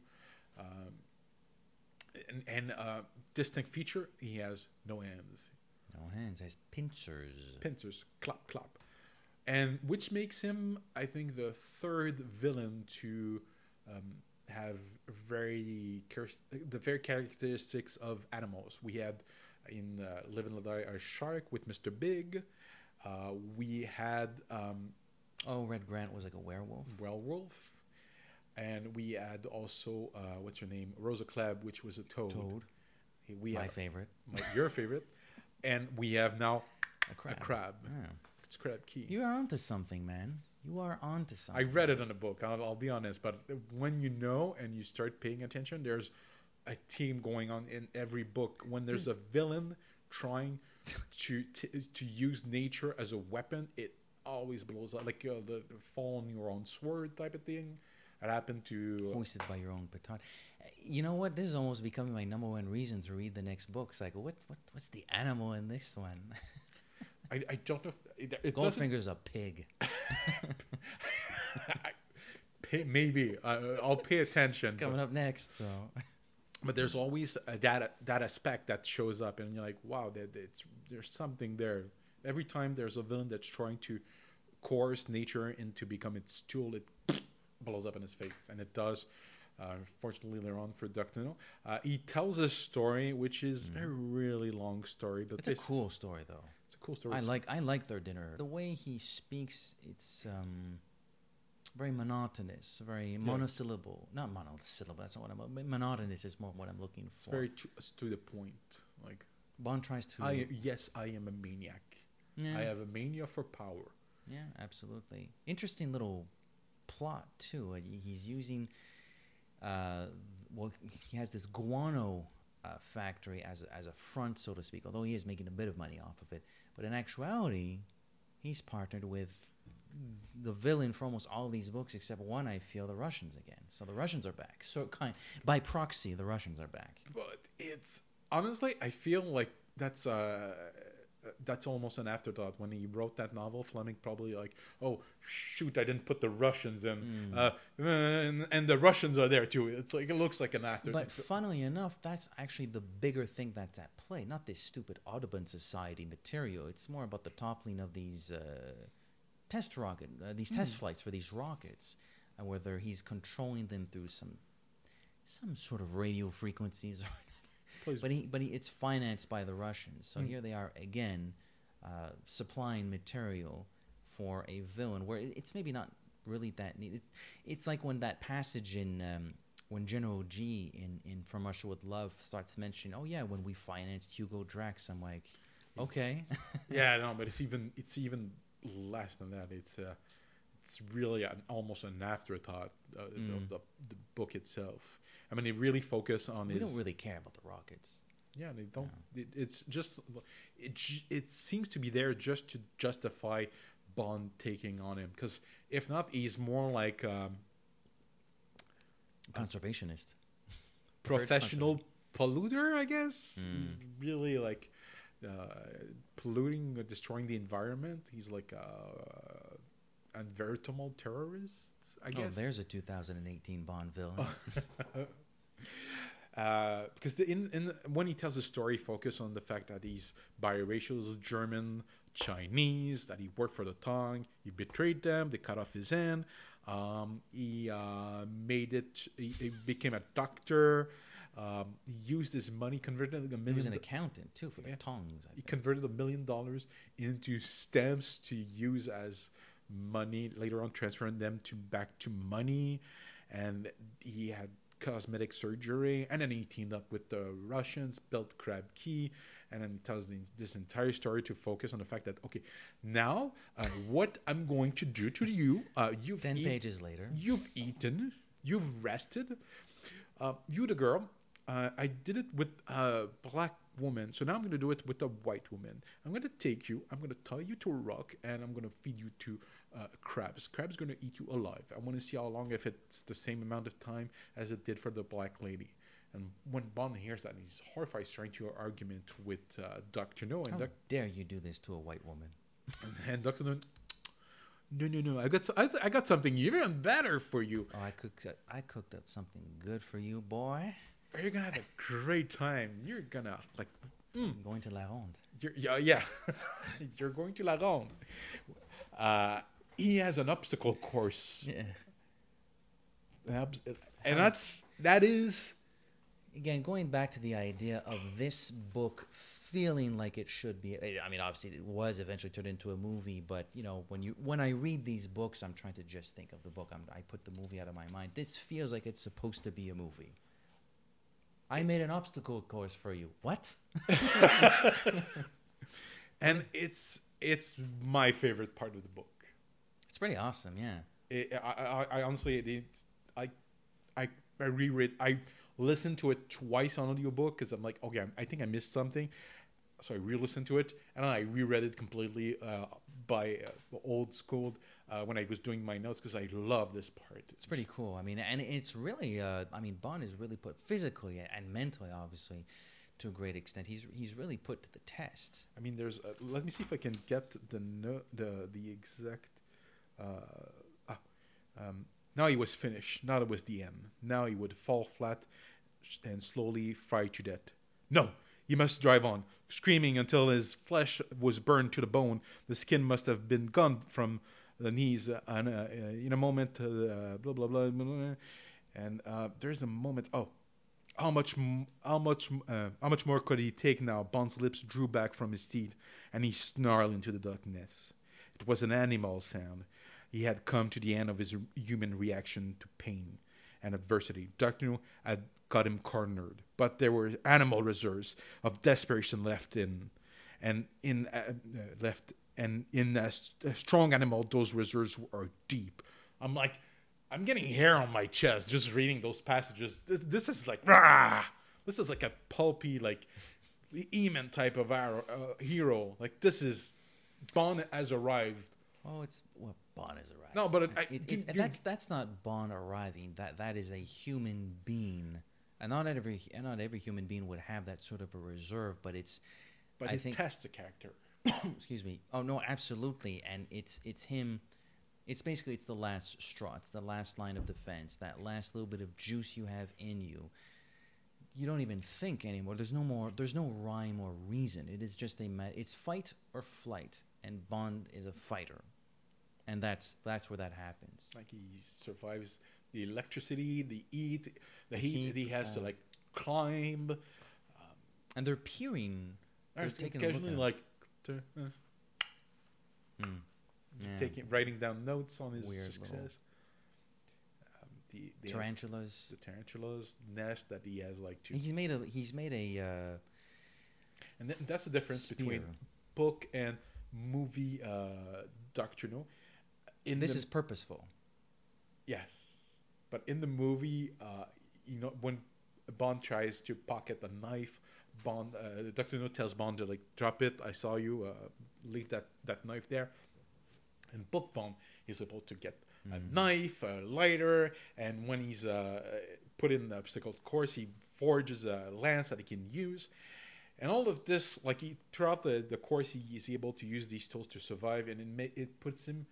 And distinct feature, he has no hands. No hands. He has pincers. Pincers, clap, clap. And which makes him, I think, the third villain to have the very characteristics of animals. We had in Live and Let Die a shark with Mr. Big. We had Red Grant was like a werewolf. And we had also what's her name, Rosa Klebb, which was a toad. My favorite. Your favorite. And we have now A crab. A crab. Yeah. It's Crab Key. You are onto something, man. You are onto I something. read it in a book. I'll be honest, but when you know and you start paying attention, there's a theme going on in every book. When there's a villain trying to use nature as a weapon, it always blows up. Like the fall on your own sword type of thing. It happened to. Hoisted by your own petard. You know what? This is almost becoming my number one reason to read the next book. It's like, what's the animal in this one? I don't know. It doesn't. Goldfinger's a pig. Maybe I'll pay attention. It's coming up next, so. But there's always that aspect that shows up, and you're like, wow, there's something there. Every time there's a villain that's trying to coerce nature into become its tool, it blows up in his face, and it does. Fortunately, later on for Doctino, he tells a story which is a really long story, but It's a cool story, though. It's a cool story. I like Their Dinner. The way he speaks, it's very monotonous, very monosyllable. Not monosyllable. That's not what I'm. Monotonous is more what I'm looking It's for. very to the point. Like Bond tries to. I am a maniac. Yeah. I have a mania for power. Yeah, absolutely. Interesting little plot too. He's using, he has this guano factory as a front, so to speak. Although he is making a bit of money off of it, but in actuality, he's partnered with the villain for almost all of these books except one. I feel the Russians again. So the Russians are back. So by proxy, the Russians are back. But it's honestly, I feel like that's almost an afterthought. When he wrote that novel, Fleming probably like, oh shoot, I didn't put the Russians in, and the Russians are there too. It's like it looks like an afterthought. But funnily enough, that's actually the bigger thing that's at play. Not this stupid Audubon Society material. It's more about the toppling of these test flights for these rockets, and whether he's controlling them through some sort of radio frequencies or whatever. But it's financed by the Russians. So here they are again, supplying material for a villain where it's maybe not really that neat. It's like when that passage in when General G in From Russia with Love starts mentioning, oh yeah, when we financed Hugo Drax. I'm like, okay. Yeah, no, but it's even less than that. It's really almost an afterthought of the book itself. I mean, they really focus on. We don't really care about the rockets. Yeah, they don't. No. It's just it seems to be there just to justify Bond taking on him. Because if not, he's more like conservationist, professional polluter, I guess. He's really like polluting or destroying the environment. He's like a veritable terrorist, I guess. Oh, there's a 2018 Bond villain. Because when he tells the story, focus on the fact that he's biracial, he's German, Chinese, that he worked for the Tang, he betrayed them, they cut off his hand, he became a doctor, he used his money, converted $1 million. He was an accountant too for the Tongs. He converted $1 million into stamps to use as money, later on transferring them back to money, and he had cosmetic surgery, and then he teamed up with the Russians, built Crab Key, and then he tells this entire story to focus on the fact that, okay, now what I'm going to do to you, 10 pages later, you've eaten, you've rested, you the girl, I did it with a black woman, so now I'm going to do it with a white woman. I'm going to take you, I'm going to tie you to a rock, and I'm going to feed you to crabs. Crabs going to eat you alive. I want to see how long, if it's the same amount of time as it did for the black lady. And when Bond hears that, he's horrified, trying to argument with Dr. No. And how dare you do this to a white woman? And Dr. No, I got something even better for you. Oh, I cooked up something good for you, boy. You're gonna have a great time. You're gonna like. I'm going to La Ronde. Yeah. You're going to La Ronde. He has an obstacle course. Yeah. And that is. Again, going back to the idea of this book feeling like it should be. I mean, obviously, it was eventually turned into a movie, but you know, when I read these books, I'm trying to just think of the book. I put the movie out of my mind. This feels like it's supposed to be a movie. I made an obstacle course for you. What? and it's my favorite part of the book. It's pretty awesome, yeah. I honestly, I reread. I listened to it twice on audiobook because I'm like, okay, I think I missed something, so I re-listened to it, and then I reread it completely by old school when I was doing my notes because I love this part. It's pretty cool. I mean, and it's really, I mean, Bond is really put physically and mentally, obviously, to a great extent. He's really put to the test. I mean, there's. Let me see if I can get the exact. Now he was finished. Now it was the end. Now he would fall flat and slowly fry to death. No, he must drive on, screaming until his flesh was burned to the bone. The skin must have been gone from the knees. And in a moment, blah blah blah, blah. And there's a moment. Oh, how much more could he take now? Bond's lips drew back from his teeth, and he snarled into the darkness. It was an animal sound. He had come to the end of his human reaction to pain and adversity. Dr. No had got him cornered, but there were animal reserves of desperation left in a strong animal. Those reserves are deep. I'm like, I'm getting hair on my chest just reading those passages. This is like, rah! This is like a pulpy, like Eamon type of hero. Like this is Bond has arrived. Oh, Bond has arrived. No, but that's not Bond arriving. That is a human being, and not every human being would have that sort of a reserve. But I think tests the character. Excuse me. Oh no, absolutely, and it's him. It's basically the last straw. It's the last line of defense. That last little bit of juice you have in you. You don't even think anymore. There's no rhyme or reason. It is just it's fight or flight, and Bond is a fighter. And that's where that happens. Like he survives the electricity, the heat, he has to like climb. And they're peering. They're occasionally like writing down notes on his weird success. The tarantulas. The tarantulas nest that he has like two. He's made a. And that's the difference between book and movie. Doctor No. This is purposeful. Yes, but in the movie, when Bond tries to pocket a knife, Doctor No tells Bond to like drop it. I saw you. Leave that knife there. And book Bond is able to get a knife, a lighter, and when he's put in the obstacle course, he forges a lance that he can use. And all of this, like throughout the course, he is able to use these tools to survive, and it puts him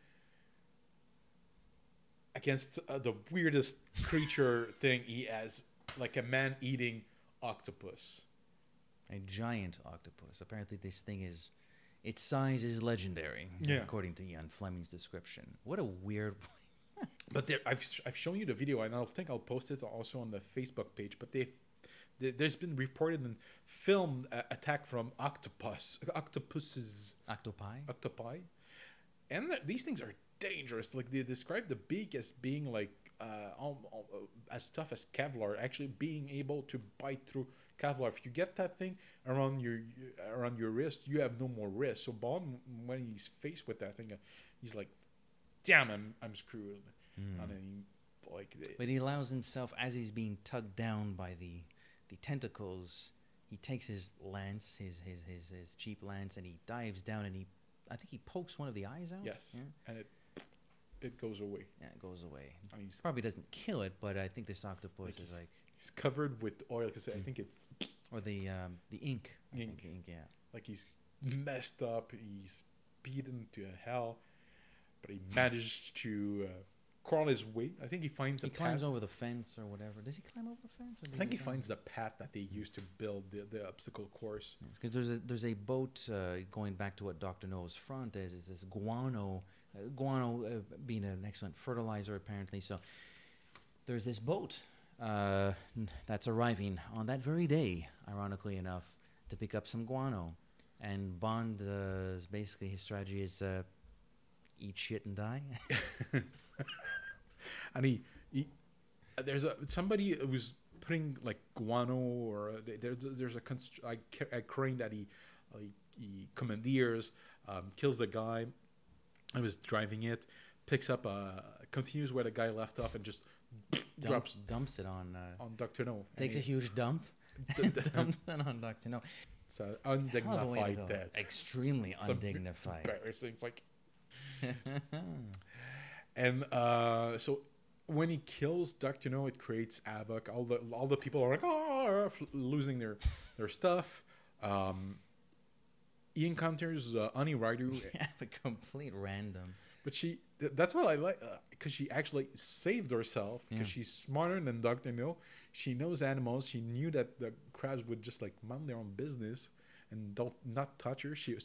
against the weirdest creature thing he has, like a man-eating octopus. A giant octopus. Apparently this thing its size is legendary, according to Ian Fleming's description. What a weird... But I've shown you the video, and I think I'll post it also on the Facebook page, but there's been reported and filmed attack from octopuses. Octopi. And these things are dangerous. Like they describe the beak as being like as tough as Kevlar, actually being able to bite through Kevlar. If you get that thing around your wrist, you have no more wrist. So Bond, when he's faced with that thing, he's like, "Damn, I'm screwed." And then but he allows himself, as he's being tugged down by the tentacles, he takes his lance, his cheap lance, and he dives down, and I think he pokes one of the eyes out. Yes, and it goes away. Yeah, it goes away. Probably doesn't kill it, but I think this octopus is like... He's covered with oil, because I think it's... Or the ink. Ink, yeah. Like he's messed up, he's beaten to hell, but he managed to crawl his way. I think he finds He climbs over the fence or whatever. Does he climb over the fence? I think he finds the path that they used to build the obstacle course. Because there's a boat, going back to what Dr. No's front is this guano being an excellent fertilizer apparently. So there's this boat that's arriving on that very day, ironically enough, to pick up some guano. And Bond, basically his strategy is eat shit and die. And there's somebody who's putting like guano, or there's a crane that he he commandeers, kills the guy who was driving it, picks up, continues where the guy left off, and just dumps it on Dr. No. takes a huge dump. Dumps it on Dr. No. It's an Hell of a way to undignified go. death. Extremely It's undignified. embarrassing. It's like, and so when he kills Dr. No, it creates havoc. All the people are like, oh, losing their stuff. He encounters Honey Rider, Yeah, a complete random. but that's what I like, because she actually saved herself, because Yeah. she's smarter than Dr. No. She knows animals. She knew that the crabs would just like mind their own business and not touch her. She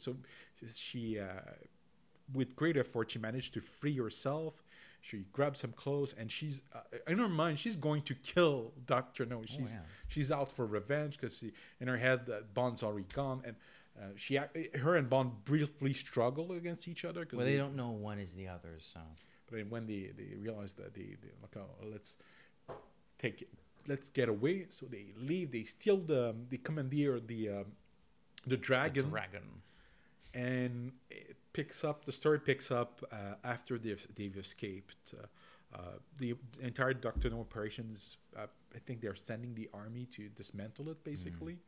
with great effort, she managed to free herself. She grabs some clothes, and she's in her mind, she's going to kill Dr. No. She's out for revenge, because in her head, Bond's already gone, and her and Bond briefly struggle against each other. Well, they don't know one is the other, so. But then when they realize that they like, oh, let's get away. So they leave. They steal they commandeer the dragon. And the story picks up after they've escaped. The entire Dr. No operations, I think they're sending the army to dismantle it, basically.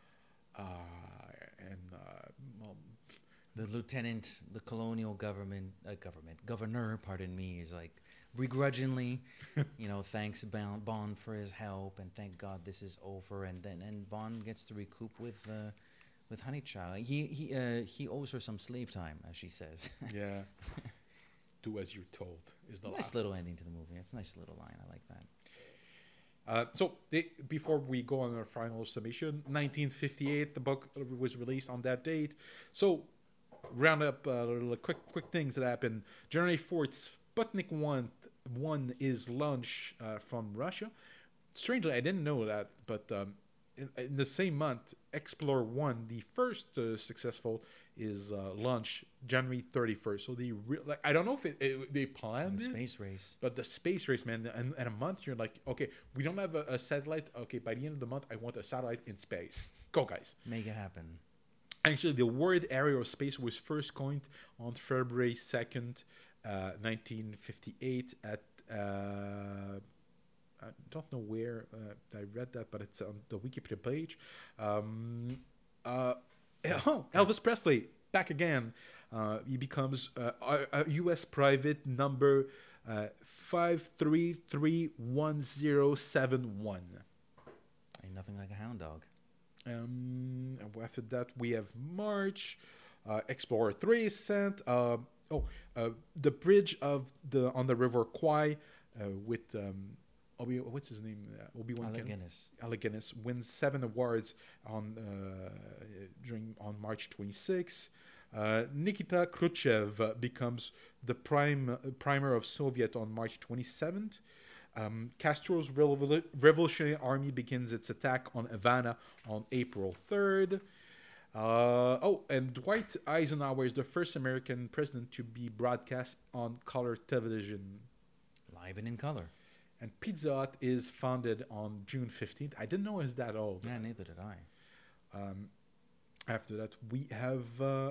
Well, The lieutenant, the colonial governor, pardon me, is like begrudgingly, thanks Bond for his help, and thank God this is over. And Bond gets to recoup with Honeychild. He owes her some slave time, as she says. yeah. Do as you're told is the Nice last. little ending to the movie. It's a nice little line. I like that. Before we go on our final summation, 1958, the book was released on that date. So, round up quick things that happened. January 4th, Sputnik 1 is launched from Russia. Strangely, I didn't know that, but in the same month, Explorer 1, the first successful, is launched January 31st. So I don't know if they planned The it. space race. But the space race, man, and in a month, you're like, okay, we don't have a satellite. Okay, by the end of the month, I want a satellite in space. Go, guys. Make it happen. Actually, the word aerospace was first coined on February 2nd, 1958 at... I don't know where I read that, but it's on the Wikipedia page. Elvis Presley, back again. He becomes a U.S. private number 5331071. Ain't nothing like a hound dog. And after that, we have March. Explorer 3 is sent. The bridge on the River Kwai with what's his name? Obi-Wan Alec Guinness wins 7 awards on March 26. Nikita Khrushchev becomes the primer of Soviet on March 27th. Castro's revolutionary army begins its attack on Havana on April 3rd. And Dwight Eisenhower is the first American president to be broadcast on color television. Live and in color. And Pizza Hut is founded on June 15th. I didn't know it was that old. Yeah, neither did I. After that, we have...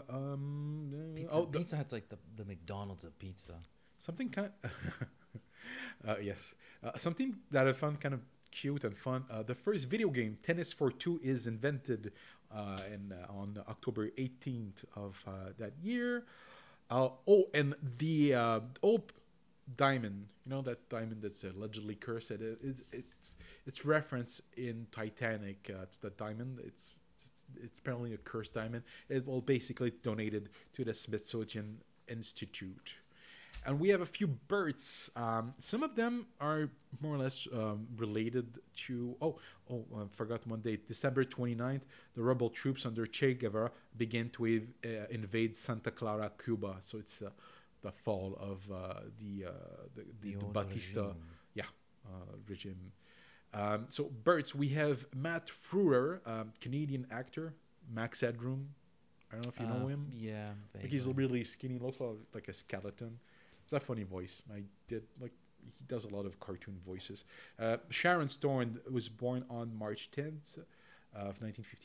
Pizza Hut's like the McDonald's of pizza. Something kind of... yes. Something that I found kind of cute and fun. The first video game, Tennis for Two, is invented on October 18th of that year. And the Hope diamond, that diamond that's allegedly cursed. It's referenced in Titanic. It's the diamond. It's apparently a cursed diamond. It will basically donated to the Smithsonian Institute. And we have a few births. Some of them are more or less related to... I forgot one date. December 29th, the rebel troops under Che Guevara began to invade Santa Clara, Cuba. So it's the fall of the Batista regime. So births, we have Matt Frewer, Canadian actor, Max Headroom. I don't know if you know him. Yeah. Like he's really skinny, looks like a skeleton. It's a funny voice. He does a lot of cartoon voices. Sharon Stone was born on March 10th of 1958.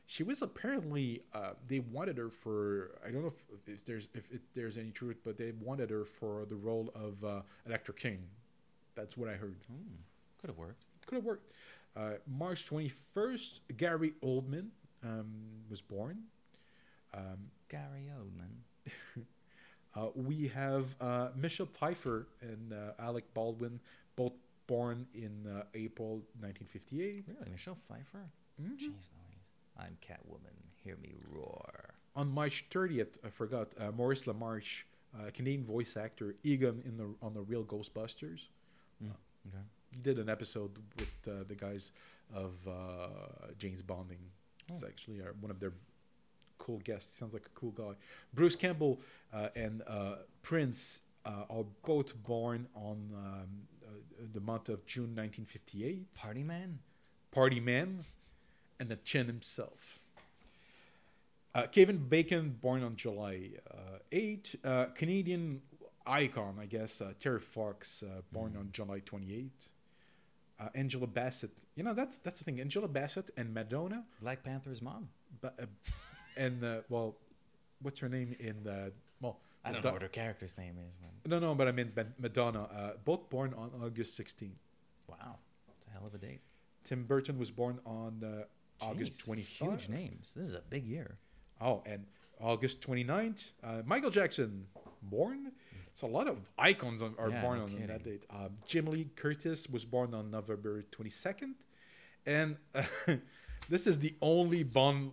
She was apparently they wanted her for, I don't know if there's any truth, but they wanted her for the role of Electra King. That's what I heard. Could have worked. Could have worked. March 21st, Gary Oldman was born. Gary Oldman. We have Michelle Pfeiffer and Alec Baldwin, both born in April 1958. Really, Michelle Pfeiffer? Jeez Louise. I'm Catwoman. Hear me roar. On March 30th, I forgot, Maurice LaMarche, Canadian voice actor, Egon on the Real Ghostbusters. Okay. He did an episode with the guys of James Bonding. It's actually one of their cool guests. Sounds like a cool guy. Bruce Campbell and Prince are both born on the month of June 1958. Party Man? Party Man, and the Chin himself. Kevin Bacon, born on July 8. Canadian icon, I guess, Terry Fox, born on July 28. Angela Bassett. You know, that's the thing. Angela Bassett and Madonna. Black Panther's mom? And, well, what's her name in the... Well, I don't know what her character's name is. No, but I mean Madonna. Both born on August 16. Wow. It's a hell of a date. Tim Burton was born on August 23rd. Huge names. This is a big year. Oh, and August 29th, Michael Jackson, born. So a lot of icons are born on that date. Jim Lee Curtis was born on November 22nd. And this is the only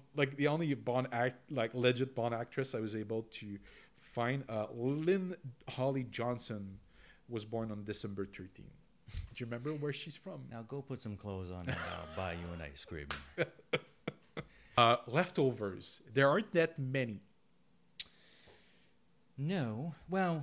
legit Bond actress I was able to find. Lynn Holly Johnson was born on December 13th. Do you remember where she's from? Now go put some clothes on and I'll buy you an ice cream. Leftovers. There aren't that many. No. Well,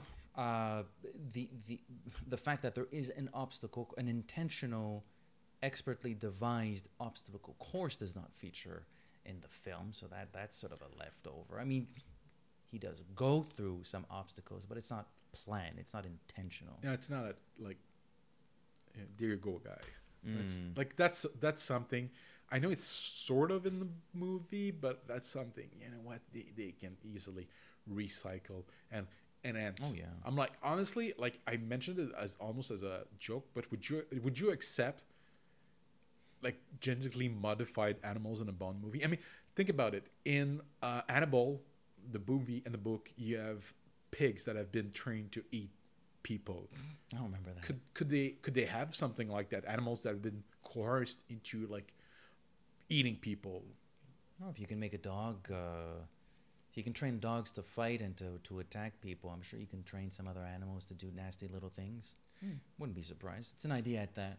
the fact that there is an obstacle, an intentional, expertly devised obstacle course does not feature in the film, so that's sort of a leftover. I mean, he does go through some obstacles, but it's not planned. It's not intentional. Yeah, it's not there you go, guy. That's something. I know it's sort of in the movie, but that's something, you know what, they can easily recycle and enhance. Oh yeah. I'm like, honestly, like I mentioned it as almost as a joke, but would you accept like genetically modified animals in a Bond movie? I mean, think about it. In Annabelle, the movie and the book, you have pigs that have been trained to eat people. I don't remember that. Could they have something like that? Animals that have been coerced into like eating people. No, if you can make a dog, if you can train dogs to fight and to attack people, I'm sure you can train some other animals to do nasty little things. Wouldn't be surprised. It's an idea at that.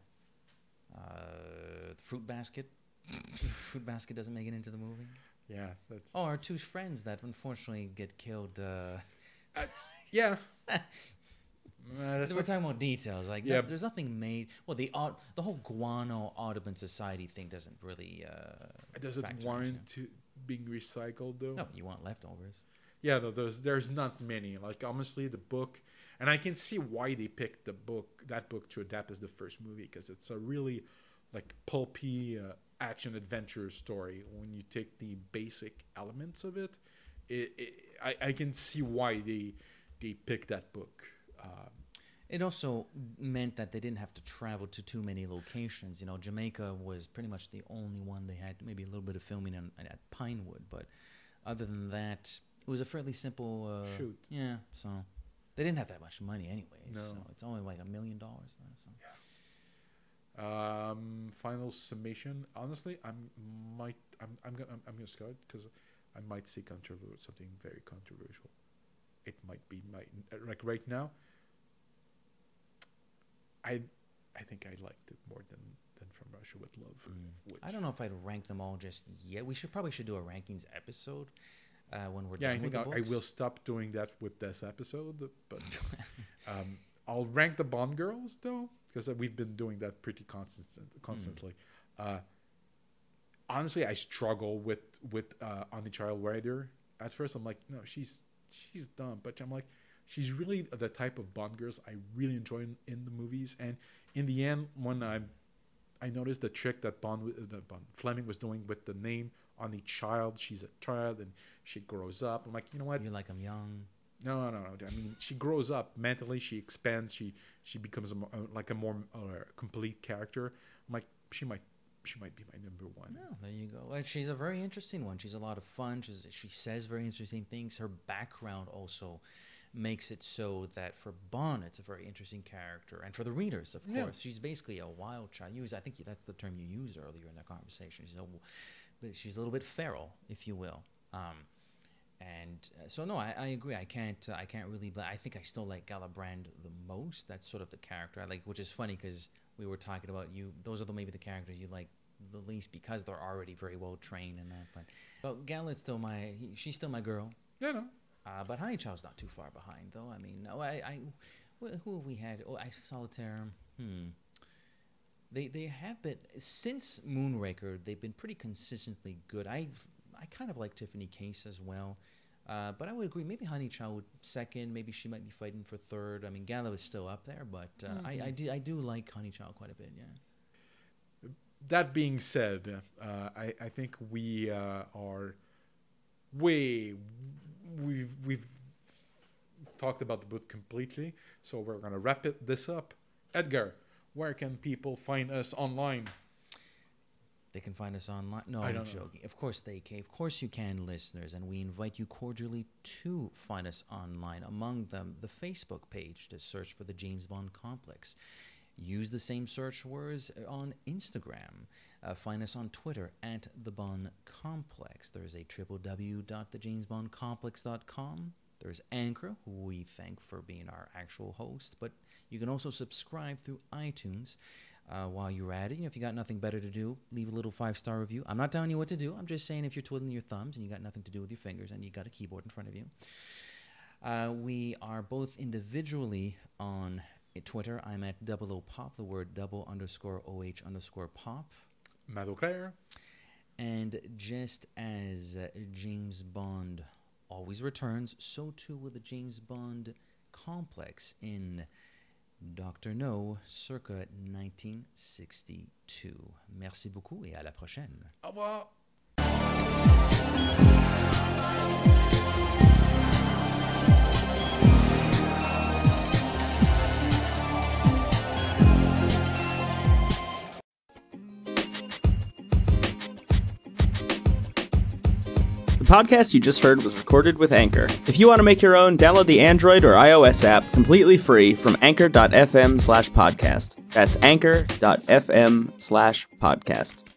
Fruit Basket. Fruit Basket doesn't make it into the movie. Yeah, that's. Oh, our two friends that unfortunately get killed. Yeah. We're talking about details. Like, yeah. There's nothing made. Well, the whole guano Audubon Society thing doesn't really. Does it warrant to being recycled though? No, you want leftovers. Yeah, no, there's not many. Like honestly, the book, and I can see why they picked that book to adapt as the first movie, because it's a really like pulpy action adventure story. When you take the basic elements of it, I can see why they picked that book. It also meant that they didn't have to travel to too many locations. You know, Jamaica was pretty much the only one they had. Maybe a little bit of filming at Pinewood, but other than that, it was a fairly simple shoot. Yeah, so they didn't have that much money anyway. No. So it's only like $1 million. So. Yeah. Final summation. Honestly, I'm gonna start because I might say something very controversial. It might be like right now. I think I liked it more than From Russia with Love. I don't know if I'd rank them all just yet. We probably should do a rankings episode when we're done I think with the I books. will stop doing that with this episode, but I'll rank the Bond girls though, because we've been doing that pretty constantly. Honestly, I struggle with Annie Child Rider. At first, I'm like, no, she's dumb, but I'm like, she's really the type of Bond girls I really enjoy in the movies. And in the end, when I noticed the trick that Fleming was doing with the name Honey Child. She's a child and she grows up. I'm like, you know what? You like him young. No. I mean, she grows up mentally. She expands. She becomes a more complete character. I'm like, she might be my number one. Oh, there you go. Well, she's a very interesting one. She's a lot of fun. She says very interesting things. Her background also makes it so that for Bond, it's a very interesting character, and for the readers, of course, she's basically a wild child. I think that's the term you used earlier in the conversation. She's a little bit feral, if you will. So no, I agree. I can't really. I think I still like Galibrand the most. That's sort of the character I like, which is funny because we were talking about you. Those are maybe the characters you like the least because they're already very well trained and that. But Galet's still she's still my girl. Yeah, no. But Honey Child's not too far behind, though. I mean, who have we had? Solitaire. They have been since Moonraker. They've been pretty consistently good. I kind of like Tiffany Case as well. But I would agree. Maybe Honey Child would second. Maybe she might be fighting for third. I mean, Gala is still up there, but I do like Honey Child quite a bit. Yeah. That being said, I think we are we've talked about the book completely, so we're gonna wrap this up. Edgar, where can people find us online? They can find us online. No, I'm joking. Of course they can. Of course you can, listeners, and we invite you cordially to find us online. Among them, the Facebook page to search for the James Bond Complex. Use the same search words on Instagram. Find us on Twitter at The Bond Complex. There's a www.thejamesbondcomplex.com. There's Anchor, who we thank for being our actual host. But you can also subscribe through iTunes. While you're at it, if you got nothing better to do, leave a little 5-star review. I'm not telling you what to do. I'm just saying if you're twiddling your thumbs and you got nothing to do with your fingers and you got a keyboard in front of you. We are both individually on Twitter. I'm at @00pop, the word _OH_pop. Matt O'Clair. And just as James Bond always returns, so too will the James Bond Complex in Dr. No, circa 1962. Merci beaucoup et à la prochaine. Au revoir. The podcast you just heard was recorded with Anchor. If you want to make your own, download the Android or iOS app completely free from anchor.fm/podcast. That's anchor.fm/podcast.